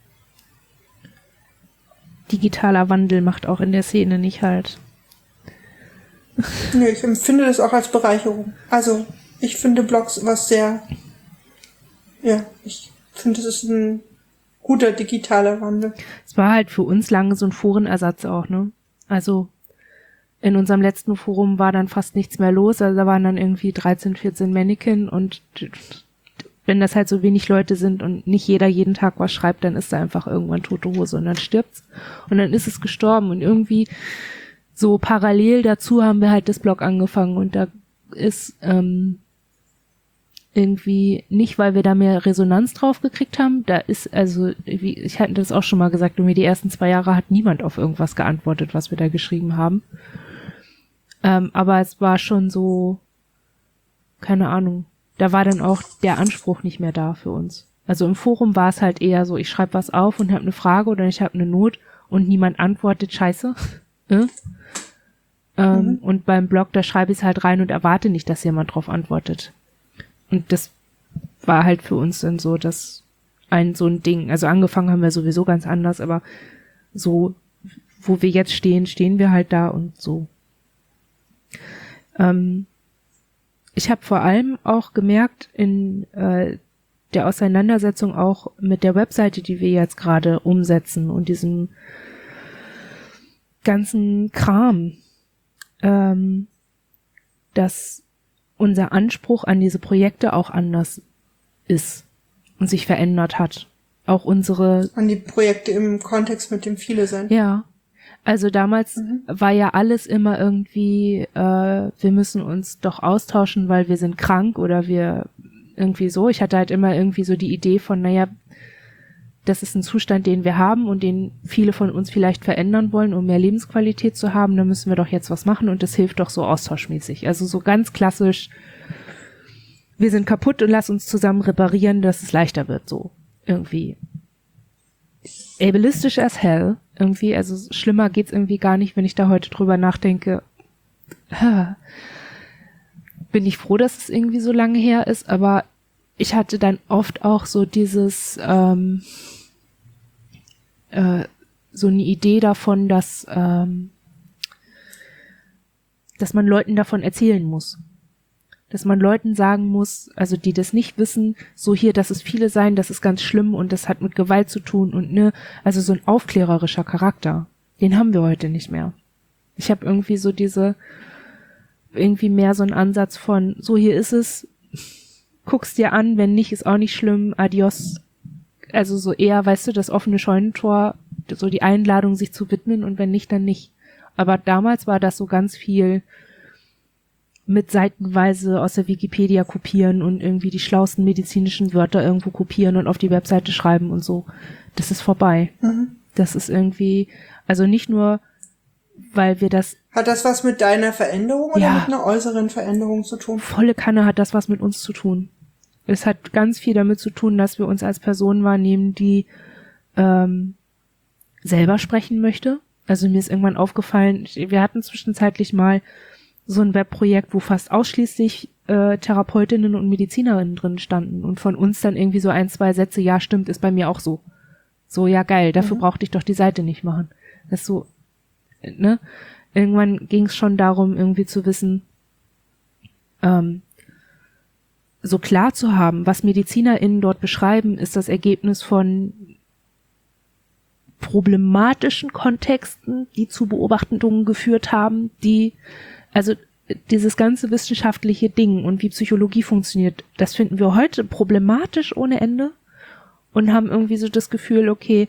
Digitaler Wandel macht auch in der Szene nicht halt. Nee, ich empfinde das auch als Bereicherung. Also, ich finde Blogs was sehr, ja, ich finde, das ist ein guter digitaler Wandel. Es war halt für uns lange so ein Forenersatz auch, ne? Also in unserem letzten Forum war dann fast nichts mehr los, also da waren dann irgendwie dreizehn, vierzehn Mannequin und wenn das halt so wenig Leute sind und nicht jeder jeden Tag was schreibt, dann ist da einfach irgendwann tote Hose und dann stirbt's und dann ist es gestorben und irgendwie so parallel dazu haben wir halt das Blog angefangen und da ist ähm, irgendwie nicht, weil wir da mehr Resonanz drauf gekriegt haben. Da ist, also, wie, ich hatte das auch schon mal gesagt, irgendwie die ersten zwei Jahre hat niemand auf irgendwas geantwortet, was wir da geschrieben haben. Ähm, aber es war schon so, keine Ahnung, da war dann auch der Anspruch nicht mehr da für uns. Also im Forum war es halt eher so, ich schreibe was auf und habe eine Frage oder ich habe eine Not und niemand antwortet, scheiße. äh? ähm, mhm. Und beim Blog, da schreibe ich es halt rein und erwarte nicht, dass jemand drauf antwortet. Und das war halt für uns dann so, dass ein so ein Ding, also angefangen haben wir sowieso ganz anders, aber so, wo wir jetzt stehen, stehen wir halt da und so. Ähm, ich habe vor allem auch gemerkt in äh, der Auseinandersetzung auch mit der Webseite, die wir jetzt gerade umsetzen und diesem ganzen Kram, ähm, dass unser Anspruch an diese Projekte auch anders ist und sich verändert hat. Auch unsere... An die Projekte im Kontext mit dem Viele sein. Ja. Also damals mhm. war ja alles immer irgendwie, äh, wir müssen uns doch austauschen, weil wir sind krank oder wir irgendwie so. Ich hatte halt immer irgendwie so die Idee von, naja, das ist ein Zustand, den wir haben und den viele von uns vielleicht verändern wollen, um mehr Lebensqualität zu haben. Da müssen wir doch jetzt was machen und das hilft doch so austauschmäßig. Also so ganz klassisch, wir sind kaputt und lass uns zusammen reparieren, dass es leichter wird, so irgendwie. Ableistisch as hell, irgendwie, also schlimmer geht's irgendwie gar nicht, wenn ich da heute drüber nachdenke. Bin ich froh, dass es irgendwie so lange her ist, aber ich hatte dann oft auch so dieses, ähm, äh, so eine Idee davon, dass, ähm, dass man Leuten davon erzählen muss. Dass man Leuten sagen muss, also die das nicht wissen, so hier, dass es viele sein, das ist ganz schlimm und das hat mit Gewalt zu tun und ne, also so ein aufklärerischer Charakter, den haben wir heute nicht mehr. Ich habe irgendwie so diese, irgendwie mehr so einen Ansatz von, so hier ist es, guck's dir an, wenn nicht, ist auch nicht schlimm, adios. Also so eher, weißt du, das offene Scheunentor, so die Einladung, sich zu widmen und wenn nicht, dann nicht. Aber damals war das so ganz viel mit seitenweise aus der Wikipedia kopieren und irgendwie die schlauesten medizinischen Wörter irgendwo kopieren und auf die Webseite schreiben und so. Das ist vorbei. Mhm. Das ist irgendwie, also nicht nur, weil wir das... Hat das was mit deiner Veränderung oder ja, mit einer äußeren Veränderung zu tun? Volle Kanne hat das was mit uns zu tun. Es hat ganz viel damit zu tun, dass wir uns als Personen wahrnehmen, die ähm, selber sprechen möchte. Also mir ist irgendwann aufgefallen, wir hatten zwischenzeitlich mal so ein Webprojekt, wo fast ausschließlich äh, Therapeutinnen und Medizinerinnen drin standen und von uns dann irgendwie so ein, zwei Sätze, ja stimmt, ist bei mir auch so. So, ja geil, dafür mhm. brauchte ich doch die Seite nicht machen. Das ist so, ne? Irgendwann ging es schon darum, irgendwie zu wissen, ähm, so klar zu haben, was MedizinerInnen dort beschreiben, ist das Ergebnis von problematischen Kontexten, die zu Beobachtungen geführt haben, die, also dieses ganze wissenschaftliche Ding und wie Psychologie funktioniert, das finden wir heute problematisch ohne Ende und haben irgendwie so das Gefühl, okay,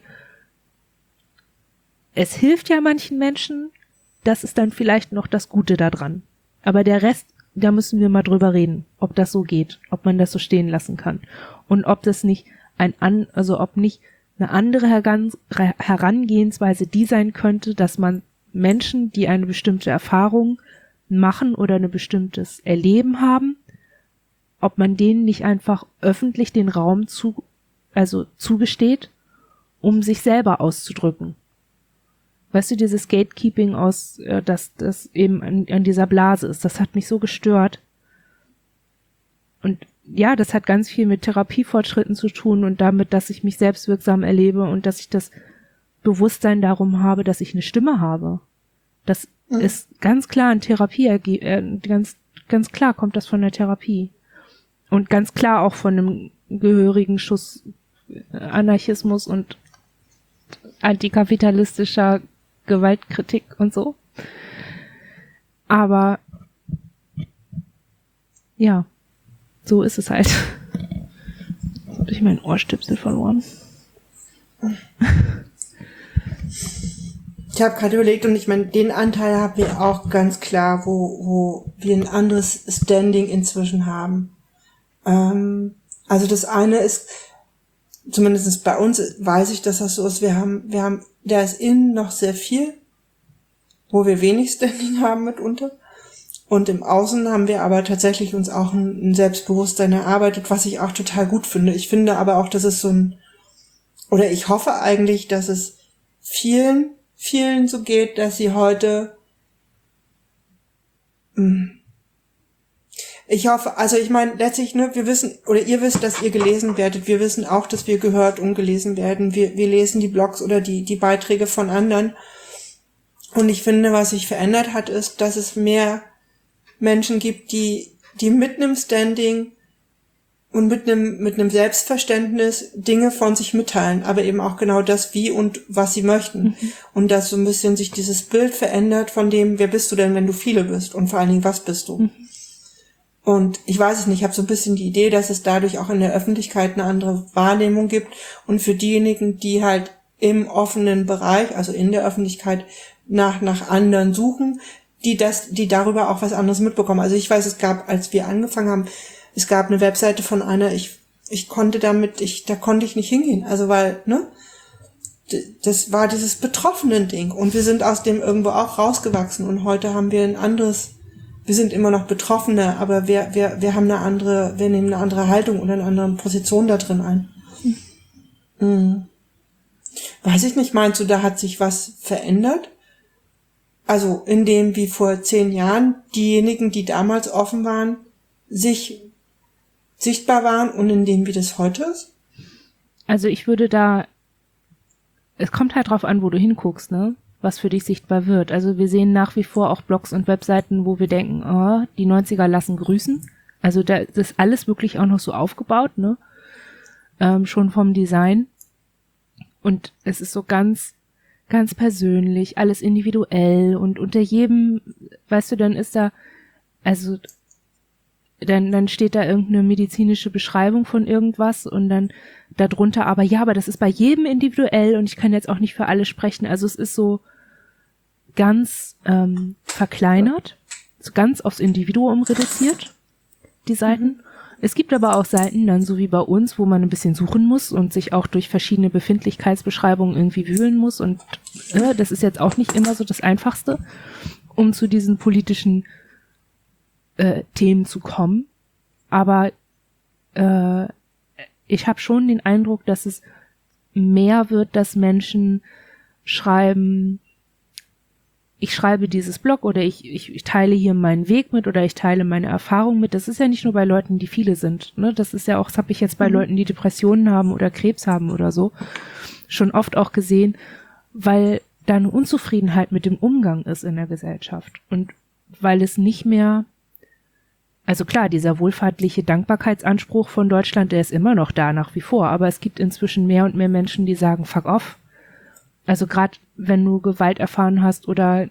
es hilft ja manchen Menschen, das ist dann vielleicht noch das Gute daran. Aber der Rest, da müssen wir mal drüber reden, ob das so geht, ob man das so stehen lassen kann und ob das nicht ein an, also ob nicht eine andere Heran- Herangehensweise die sein könnte, dass man Menschen, die eine bestimmte Erfahrung machen oder ein bestimmtes Erleben haben, ob man denen nicht einfach öffentlich den Raum zu, also zugesteht, um sich selber auszudrücken. Weißt du, dieses Gatekeeping aus, äh, dass das eben an, an dieser Blase ist, das hat mich so gestört. Und ja, das hat ganz viel mit Therapiefortschritten zu tun und damit, dass ich mich selbstwirksam erlebe und dass ich das Bewusstsein darum habe, dass ich eine Stimme habe. Das mhm. ist ganz klar ein Therapie, äh, ganz, ganz klar kommt das von der Therapie. Und ganz klar auch von einem gehörigen Schuss Anarchismus und antikapitalistischer Gewaltkritik und so. Aber ja, so ist es halt. Jetzt habe ich meinen Ohrstöpsel verloren. Ich habe gerade überlegt und ich meine, den Anteil haben wir auch ganz klar, wo, wo wir ein anderes Standing inzwischen haben. Ähm, also das eine ist, zumindest bei uns weiß ich, dass das so ist, wir haben, wir haben, da ist innen noch sehr viel, wo wir wenig Standing haben mitunter. Und im Außen haben wir aber tatsächlich uns auch ein, ein Selbstbewusstsein erarbeitet, was ich auch total gut finde. Ich finde aber auch, dass es so ein, oder ich hoffe eigentlich, dass es vielen, vielen so geht, dass sie heute, ich hoffe, also ich meine, letztlich, ne, wir wissen, oder ihr wisst, dass ihr gelesen werdet. Wir wissen auch, dass wir gehört und gelesen werden. Wir, wir lesen die Blogs oder die, die Beiträge von anderen. Und ich finde, was sich verändert hat, ist, dass es mehr Menschen gibt, die, die mit einem Standing und mit einem, mit einem Selbstverständnis Dinge von sich mitteilen, aber eben auch genau das, wie und was sie möchten. Mhm. Und dass so ein bisschen sich dieses Bild verändert von dem, wer bist du denn, wenn du viele bist? Und vor allen Dingen, was bist du? Mhm. Und ich weiß es nicht, ich habe so ein bisschen die Idee, dass es dadurch auch in der Öffentlichkeit eine andere Wahrnehmung gibt. Und für diejenigen, die halt im offenen Bereich, also in der Öffentlichkeit, nach, nach anderen suchen, die das, die darüber auch was anderes mitbekommen. Also ich weiß, es gab, als wir angefangen haben, es gab eine Webseite von einer, ich, ich konnte damit, ich, da konnte ich nicht hingehen. Also weil, ne, das war dieses Betroffenen-Ding. Und wir sind aus dem irgendwo auch rausgewachsen. Und heute haben wir ein anderes, wir sind immer noch Betroffene, aber wir, wir, wir haben eine andere, wir nehmen eine andere Haltung oder eine andere Position da drin ein. Hm. Hm. Weiß ich nicht, meinst du, da hat sich was verändert? Also in dem, wie vor zehn Jahren diejenigen, die damals offen waren, sich sichtbar waren und in dem, wie das heute ist? Also ich würde da, es kommt halt drauf an, wo du hinguckst, ne? Was für dich sichtbar wird. Also wir sehen nach wie vor auch Blogs und Webseiten, wo wir denken, oh, die neunziger lassen grüßen. Also da ist alles wirklich auch noch so aufgebaut, ne? Ähm, schon vom Design. Und es ist so ganz ganz persönlich, alles individuell und unter jedem, weißt du, dann ist da, also dann dann steht da irgendeine medizinische Beschreibung von irgendwas und dann darunter aber, ja, aber das ist bei jedem individuell und ich kann jetzt auch nicht für alle sprechen. Also es ist so ganz ähm, verkleinert, so ganz aufs Individuum reduziert, die Seiten. Mhm. Es gibt aber auch Seiten, dann so wie bei uns, wo man ein bisschen suchen muss und sich auch durch verschiedene Befindlichkeitsbeschreibungen irgendwie wühlen muss und äh, das ist jetzt auch nicht immer so das Einfachste, um zu diesen politischen äh, Themen zu kommen. Aber äh, ich habe schon den Eindruck, dass es mehr wird, dass Menschen schreiben, ich schreibe dieses Blog oder ich, ich, ich teile hier meinen Weg mit oder ich teile meine Erfahrung mit. Das ist ja nicht nur bei Leuten, die viele sind. Ne? Das ist ja auch, das habe ich jetzt bei mhm. Leuten, die Depressionen haben oder Krebs haben oder so, schon oft auch gesehen, weil da eine Unzufriedenheit mit dem Umgang ist in der Gesellschaft. Und weil es nicht mehr, also klar, dieser wohlfahrtliche Dankbarkeitsanspruch von Deutschland, der ist immer noch da nach wie vor, aber es gibt inzwischen mehr und mehr Menschen, die sagen, fuck off. Also gerade wenn du Gewalt erfahren hast oder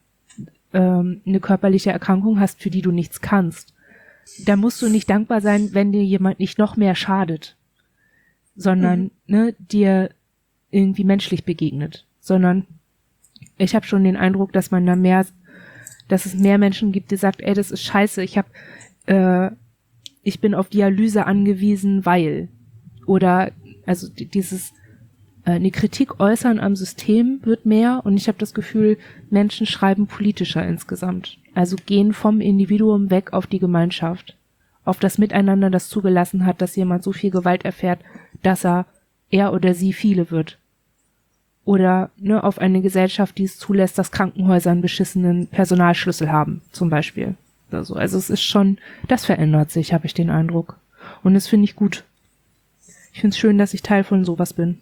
ähm, eine körperliche Erkrankung hast, für die du nichts kannst, da musst du nicht dankbar sein, wenn dir jemand nicht noch mehr schadet, sondern mhm. ne, dir irgendwie menschlich begegnet. Sondern ich habe schon den Eindruck, dass man da mehr, dass es mehr Menschen gibt, die sagt, ey, das ist scheiße, ich hab, äh, ich bin auf Dialyse angewiesen, weil oder also dieses eine Kritik äußern am System wird mehr und ich habe das Gefühl, Menschen schreiben politischer insgesamt. Also gehen vom Individuum weg auf die Gemeinschaft, auf das Miteinander, das zugelassen hat, dass jemand so viel Gewalt erfährt, dass er er oder sie viele wird. Oder ne, auf eine Gesellschaft, die es zulässt, dass Krankenhäuser einen beschissenen Personalschlüssel haben, zum Beispiel. Also, also es ist schon, das verändert sich, habe ich den Eindruck. Und das finde ich gut. Ich finde es schön, dass ich Teil von sowas bin.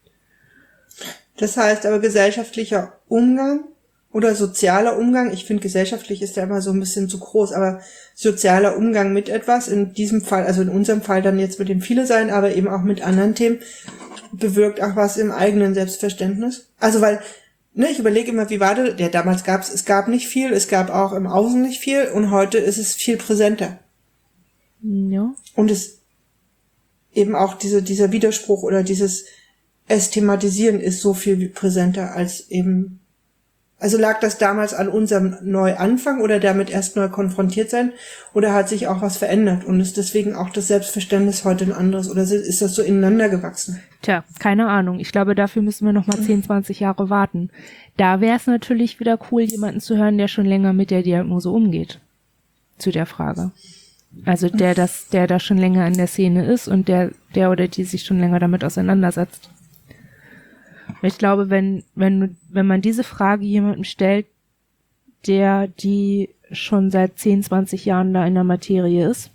Das heißt aber gesellschaftlicher Umgang oder sozialer Umgang, ich finde gesellschaftlich ist ja immer so ein bisschen zu groß, aber sozialer Umgang mit etwas, in diesem Fall, also in unserem Fall dann jetzt mit dem Viele sein, aber eben auch mit anderen Themen, bewirkt auch was im eigenen Selbstverständnis. Also weil, ne, ich überlege immer, wie war das, ja, damals gab's, es gab nicht viel, es gab auch im Außen nicht viel und heute ist es viel präsenter. Ja. Und es eben auch diese, dieser Widerspruch oder dieses es thematisieren ist so viel präsenter als eben Also lag das damals an unserem Neuanfang oder damit erst neu konfrontiert sein? Oder hat sich auch was verändert und ist deswegen auch das Selbstverständnis heute ein anderes? Oder ist das so ineinander gewachsen? Tja, keine Ahnung. Ich glaube, dafür müssen wir noch mal zehn, zwanzig Jahre warten. Da wäre es natürlich wieder cool, jemanden zu hören, der schon länger mit der Diagnose umgeht. Zu der Frage. Also der das, der da schon länger in der Szene ist und der, der oder die sich schon länger damit auseinandersetzt. Ich glaube, wenn, wenn, wenn man diese Frage jemandem stellt, der, die schon seit zehn, zwanzig Jahren da in der Materie ist,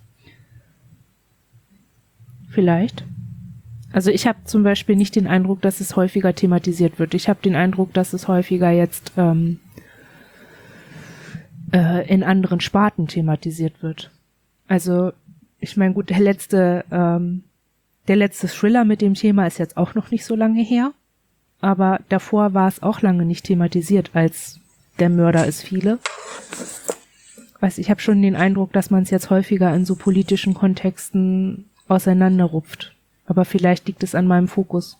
vielleicht. Also ich habe zum Beispiel nicht den Eindruck, dass es häufiger thematisiert wird. Ich habe den Eindruck, dass es häufiger jetzt ähm, äh, in anderen Sparten thematisiert wird. Also ich meine, gut, der letzte, ähm, der letzte Thriller mit dem Thema ist jetzt auch noch nicht so lange her. Aber davor war es auch lange nicht thematisiert, als der Mörder ist viele. Weiß, ich habe schon den Eindruck, dass man es jetzt häufiger in so politischen Kontexten auseinanderrupft. Aber vielleicht liegt es an meinem Fokus.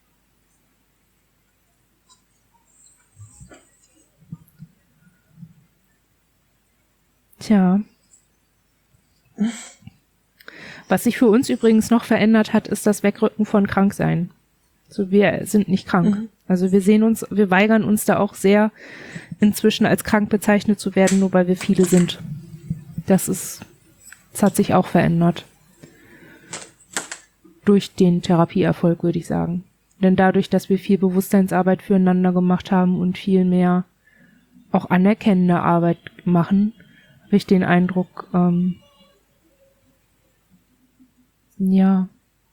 Tja. Was sich für uns übrigens noch verändert hat, ist das Wegrücken von Kranksein. So, wir sind nicht krank. Mhm. Also wir sehen uns, wir weigern uns da auch sehr, inzwischen als krank bezeichnet zu werden, nur weil wir viele sind. Das ist, das hat sich auch verändert. Durch den Therapieerfolg, würde ich sagen. Denn dadurch, dass wir viel Bewusstseinsarbeit füreinander gemacht haben und viel mehr auch anerkennende Arbeit machen, habe ich den Eindruck, ähm, ja,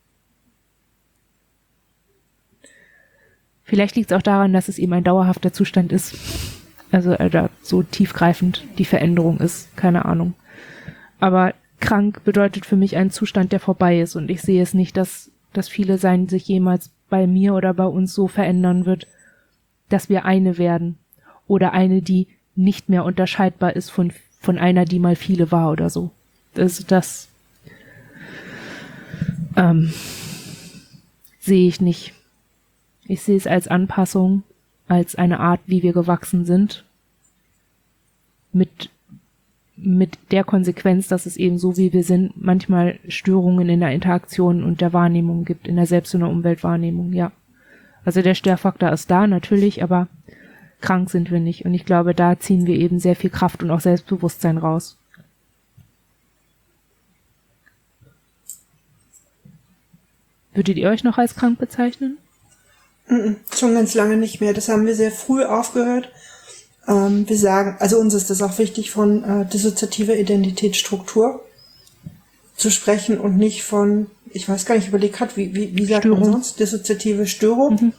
vielleicht liegt es auch daran, dass es eben ein dauerhafter Zustand ist. Also äh, so tiefgreifend die Veränderung ist. Keine Ahnung. Aber krank bedeutet für mich einen Zustand, der vorbei ist. Und ich sehe es nicht, dass, dass viele sein sich jemals bei mir oder bei uns so verändern wird, dass wir eine werden. Oder eine, die nicht mehr unterscheidbar ist von, von einer, die mal viele war oder so. Also das ähm, sehe ich nicht. Ich sehe es als Anpassung, als eine Art, wie wir gewachsen sind, mit, mit der Konsequenz, dass es eben so, wie wir sind, manchmal Störungen in der Interaktion und der Wahrnehmung gibt, in der Selbst- und der Umweltwahrnehmung, ja. Also der Störfaktor ist da, natürlich, aber krank sind wir nicht. Und ich glaube, da ziehen wir eben sehr viel Kraft und auch Selbstbewusstsein raus. Würdet ihr euch noch als krank bezeichnen? Mm-mm, schon ganz lange nicht mehr. Das haben wir sehr früh aufgehört. Ähm, wir sagen, also uns ist das auch wichtig, von äh, dissoziativer Identitätsstruktur zu sprechen und nicht von, ich weiß gar nicht, überlegt hat, wie, wie, wie sagt Störung. man sonst, dissoziative Störung. Mhm.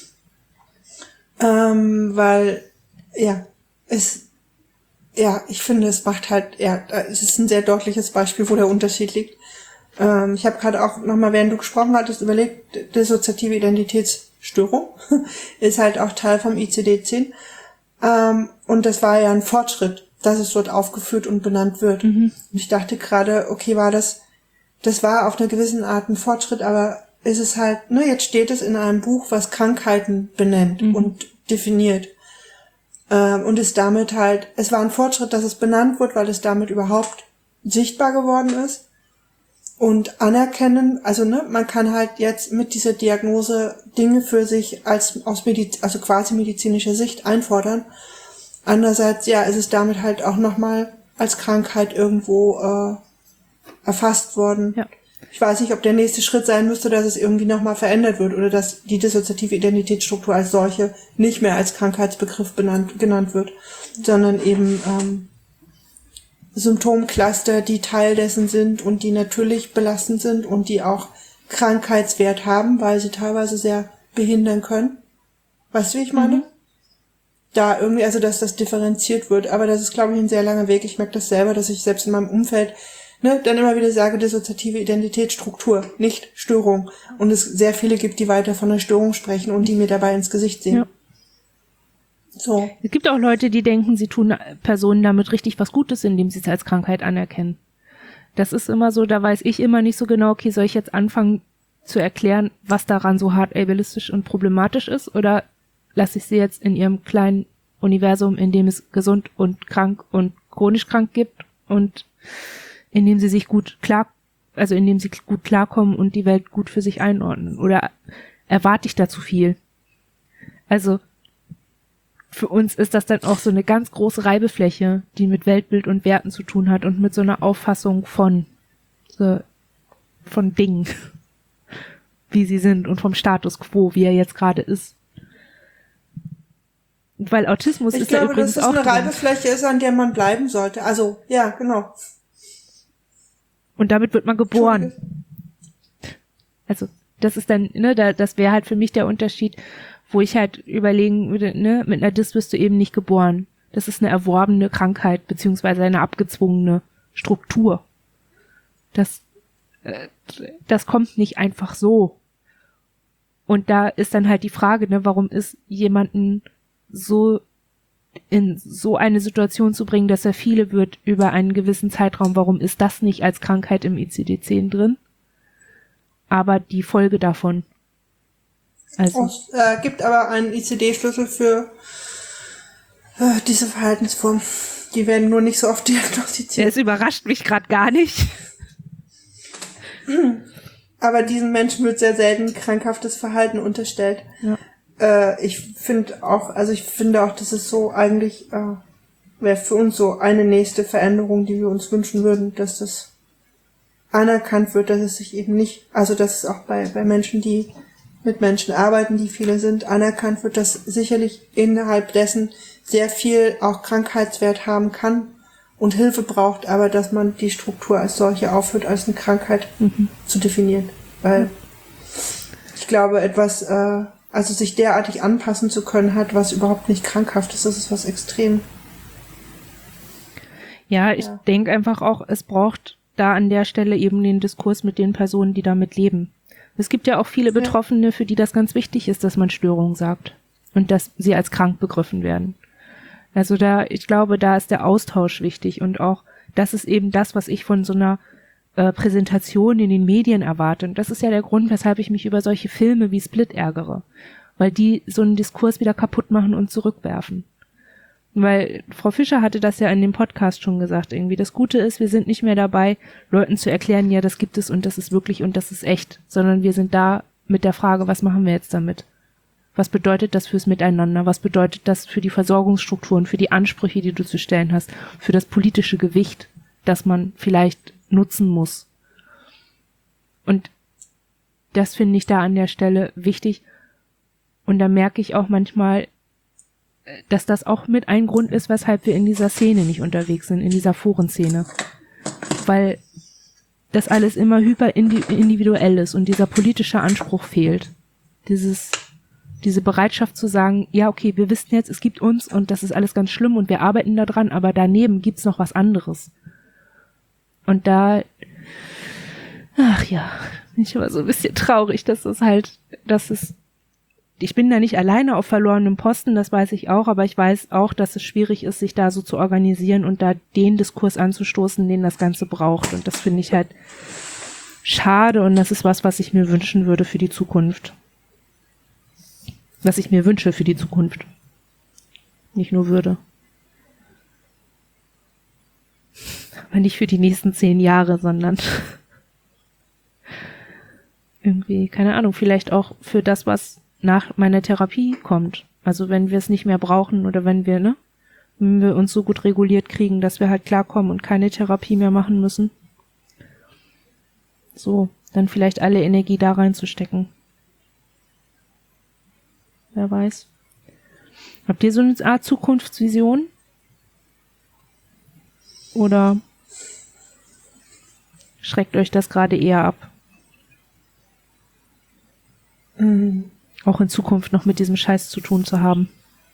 Ähm, weil, ja, es, ja, ich finde, es macht halt, ja, es ist ein sehr deutliches Beispiel, wo der Unterschied liegt. Ähm, ich habe gerade auch nochmal, während du gesprochen hattest, überlegt, dissoziative Identitätsstörung ist halt auch Teil vom I C D zehn. Ähm, und das war ja ein Fortschritt, dass es dort aufgeführt und benannt wird. Mhm. Und ich dachte gerade, okay, war das, das war auf einer gewissen Art ein Fortschritt, aber ist es halt, ne, jetzt steht es in einem Buch, was Krankheiten benennt mhm. und definiert. Ähm, und ist damit halt, es war ein Fortschritt, dass es benannt wird, weil es damit überhaupt sichtbar geworden ist. Und anerkennen, also ne, man kann halt jetzt mit dieser Diagnose Dinge für sich als aus Mediz- also quasi medizinischer Sicht einfordern. Andererseits, ja, ist es damit halt auch nochmal als Krankheit irgendwo äh, erfasst worden. Ja. Ich weiß nicht, ob der nächste Schritt sein müsste, dass es irgendwie nochmal verändert wird oder dass die dissoziative Identitätsstruktur als solche nicht mehr als Krankheitsbegriff benannt, genannt wird, sondern eben ähm, Symptomcluster, die Teil dessen sind und die natürlich belastend sind und die auch Krankheitswert haben, weil sie teilweise sehr behindern können. Weißt du, wie ich meine? Mhm. Da irgendwie, also dass das differenziert wird, aber das ist, glaube ich, ein sehr langer Weg. Ich merke das selber, dass ich selbst in meinem Umfeld ne, dann immer wieder sage, dissoziative Identitätsstruktur, nicht Störung. Und es sehr viele gibt, die weiter von einer Störung sprechen und die mir dabei ins Gesicht sehen. Ja. So. Es gibt auch Leute, die denken, sie tun Personen damit richtig was Gutes, indem sie es als Krankheit anerkennen. Das ist immer so, da weiß ich immer nicht so genau, okay, soll ich jetzt anfangen zu erklären, was daran so hart ableistisch und problematisch ist, oder lasse ich sie jetzt in ihrem kleinen Universum, in dem es gesund und krank und chronisch krank gibt und in dem sie sich gut klar, also in dem sie gut klarkommen und die Welt gut für sich einordnen? Oder erwarte ich da zu viel? Also für uns ist das dann auch so eine ganz große Reibefläche, die mit Weltbild und Werten zu tun hat und mit so einer Auffassung von so, von Dingen, wie sie sind und vom Status quo, wie er jetzt gerade ist. Weil Autismus ich ist glaube, ja übrigens dass es auch eine drin. Reibefläche ist, an der man bleiben sollte. Also, ja, genau. Und damit wird man geboren. Also, das ist dann, ne, da, das wäre halt für mich der Unterschied, wo ich halt überlegen würde, ne, mit einer Dis wirst du eben nicht geboren. Das ist eine erworbene Krankheit, beziehungsweise eine abgezwungene Struktur. Das, äh, das kommt nicht einfach so. Und da ist dann halt die Frage, ne, warum ist jemanden so in so eine Situation zu bringen, dass er viele wird über einen gewissen Zeitraum, warum ist das nicht als Krankheit im I C D zehn drin? Aber die Folge davon. Also. Es äh, gibt aber einen I C D-Schlüssel für äh, diese Verhaltensform. Die werden nur nicht so oft diagnostiziert. Das überrascht mich gerade gar nicht. Aber diesen Menschen wird sehr selten krankhaftes Verhalten unterstellt. Ja. Äh, ich finde auch, also ich finde auch, das ist so eigentlich, äh, wäre für uns so eine nächste Veränderung, die wir uns wünschen würden, dass das anerkannt wird, dass es sich eben nicht, also dass es auch bei, bei Menschen, die mit Menschen arbeiten, die viele sind, anerkannt wird, dass sicherlich innerhalb dessen sehr viel auch Krankheitswert haben kann und Hilfe braucht, aber dass man die Struktur als solche aufhört, als eine Krankheit mhm. zu definieren. Weil ich glaube, etwas, äh, also sich derartig anpassen zu können hat, was überhaupt nicht krankhaft ist, das ist was extrem. Ja, ich ja. denke einfach auch, es braucht da an der Stelle eben den Diskurs mit den Personen, die damit leben. Es gibt ja auch viele Betroffene, für die das ganz wichtig ist, dass man Störungen sagt und dass sie als krank begriffen werden. Also da, ich glaube, da ist der Austausch wichtig und auch, das ist eben das, was ich von so einer äh, Präsentation in den Medien erwarte. Und das ist ja der Grund, weshalb ich mich über solche Filme wie Split ärgere, weil die so einen Diskurs wieder kaputt machen und zurückwerfen. Weil Frau Fischer hatte das ja in dem Podcast schon gesagt, irgendwie. Das Gute ist, wir sind nicht mehr dabei, Leuten zu erklären, ja, das gibt es und das ist wirklich und das ist echt, sondern wir sind da mit der Frage, was machen wir jetzt damit? Was bedeutet das fürs Miteinander? Was bedeutet das für die Versorgungsstrukturen, für die Ansprüche, die du zu stellen hast, für das politische Gewicht, das man vielleicht nutzen muss? Und das finde ich da an der Stelle wichtig. Und da merke ich auch manchmal, dass das auch mit ein Grund ist, weshalb wir in dieser Szene nicht unterwegs sind, in dieser Forenszene. Weil das alles immer hyper individuell ist und dieser politische Anspruch fehlt. Dieses, diese Bereitschaft zu sagen, ja, okay, wir wissen jetzt, es gibt uns und das ist alles ganz schlimm und wir arbeiten da dran, aber daneben gibt's noch was anderes. Und da, ach ja, bin ich aber so ein bisschen traurig, dass es halt, dass es ich bin da nicht alleine auf verlorenem Posten, das weiß ich auch, aber ich weiß auch, dass es schwierig ist, sich da so zu organisieren und da den Diskurs anzustoßen, den das Ganze braucht. Und das finde ich halt schade und das ist was, was ich mir wünschen würde für die Zukunft. Was ich mir wünsche für die Zukunft. Nicht nur würde. Aber nicht für die nächsten zehn Jahre, sondern irgendwie, keine Ahnung, vielleicht auch für das, was nach meiner Therapie kommt. Also wenn wir es nicht mehr brauchen oder wenn wir, ne, wenn wir uns so gut reguliert kriegen, dass wir halt klarkommen und keine Therapie mehr machen müssen. So, dann vielleicht alle Energie da reinzustecken. Wer weiß. Habt ihr so eine Art Zukunftsvision? Oder schreckt euch das gerade eher ab? Mhm. Auch in Zukunft noch mit diesem Scheiß zu tun zu haben.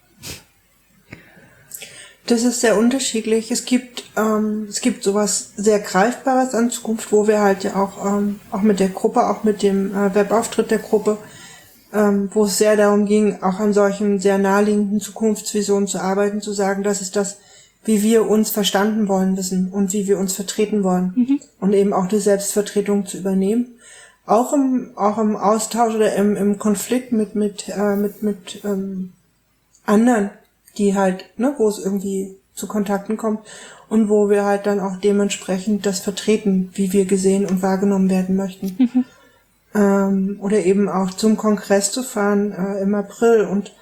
Das ist sehr unterschiedlich. Es gibt ähm, es gibt sowas sehr Greifbares an Zukunft, wo wir halt ja auch ähm, auch mit der Gruppe, auch mit dem äh, Webauftritt der Gruppe, ähm, wo es sehr darum ging, auch an solchen sehr naheliegenden Zukunftsvisionen zu arbeiten, zu sagen, das ist das, wie wir uns verstanden wollen wissen und wie wir uns vertreten wollen. Mhm. Und eben auch die Selbstvertretung zu übernehmen. Auch im, auch im Austausch oder im, im Konflikt mit, mit, äh, mit, mit, ähm, anderen die halt, ne, wo es irgendwie zu Kontakten kommt und wo wir halt dann auch dementsprechend das vertreten, wie wir gesehen und wahrgenommen werden möchten. Mhm. Ähm, oder eben auch zum Kongress zu fahren äh, im April und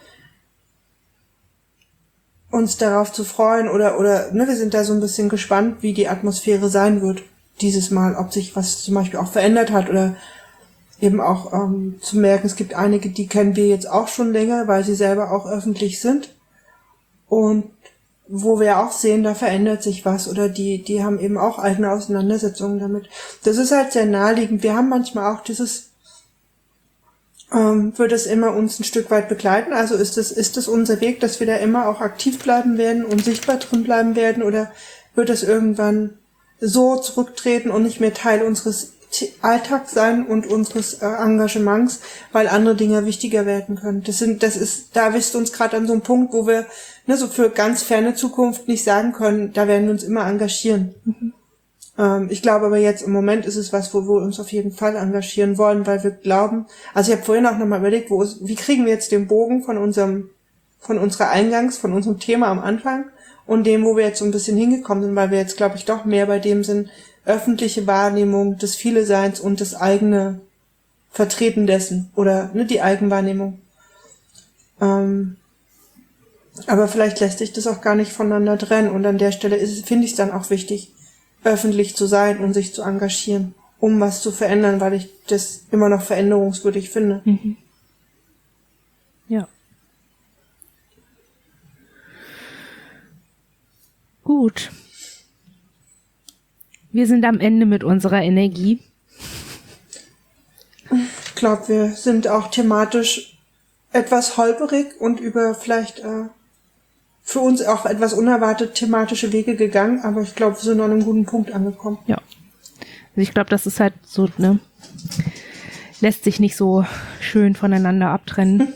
uns darauf zu freuen oder, oder, ne, wir sind da so ein bisschen gespannt, wie die Atmosphäre sein wird dieses Mal, ob sich was zum Beispiel auch verändert hat oder eben auch ähm, zu merken, es gibt einige, die kennen wir jetzt auch schon länger, weil sie selber auch öffentlich sind und wo wir auch sehen, da verändert sich was oder die, die haben eben auch eigene Auseinandersetzungen damit. Das ist halt sehr naheliegend. Wir haben manchmal auch dieses, ähm, wird es immer uns ein Stück weit begleiten? Also ist es, ist es unser Weg, dass wir da immer auch aktiv bleiben werden und sichtbar drin bleiben werden oder wird es irgendwann so zurücktreten und nicht mehr Teil unseres Alltag sein und unseres äh, Engagements, weil andere Dinge wichtiger werden können. Das sind, das ist, da bist du uns gerade an so einem Punkt, wo wir ne, so für ganz ferne Zukunft nicht sagen können, da werden wir uns immer engagieren. Mhm. Ähm, ich glaube aber jetzt im Moment ist es was, wo wir uns auf jeden Fall engagieren wollen, weil wir glauben, also ich habe vorhin auch nochmal überlegt, wo ist, wie kriegen wir jetzt den Bogen von unserem, von unserer Eingangs, von unserem Thema am Anfang und dem, wo wir jetzt so ein bisschen hingekommen sind, weil wir jetzt, glaube ich, doch mehr bei dem sind, öffentliche Wahrnehmung des Viele-Seins und das eigene Vertreten dessen oder ne, die Eigenwahrnehmung. Ähm, aber vielleicht lässt sich das auch gar nicht voneinander trennen und an der Stelle ist, finde ich es dann auch wichtig, öffentlich zu sein und sich zu engagieren, um was zu verändern, weil ich das immer noch veränderungswürdig finde. Mhm. Ja. Gut. Wir sind am Ende mit unserer Energie. Ich glaube, wir sind auch thematisch etwas holperig und über vielleicht äh, für uns auch etwas unerwartet thematische Wege gegangen, aber ich glaube, wir sind an einem guten Punkt angekommen. Ja. Also ich glaube, das ist halt so, ne, lässt sich nicht so schön voneinander abtrennen.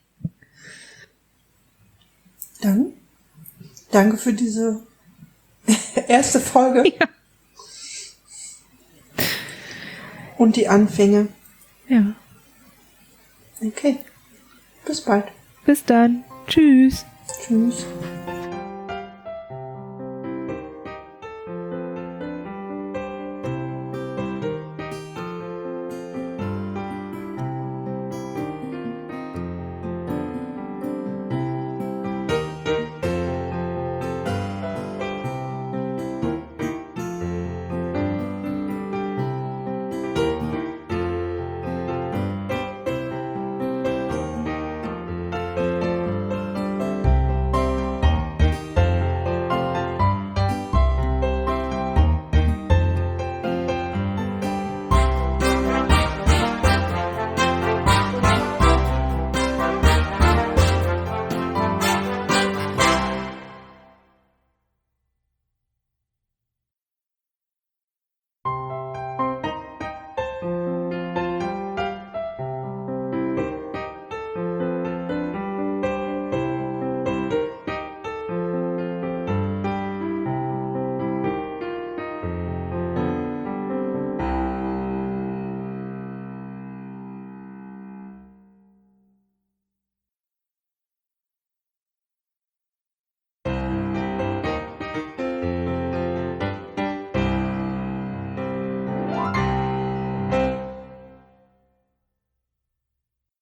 Dann danke für diese erste Folge. Ja. Und die Anfänge. Ja. Okay. Bis bald. Bis dann. Tschüss. Tschüss.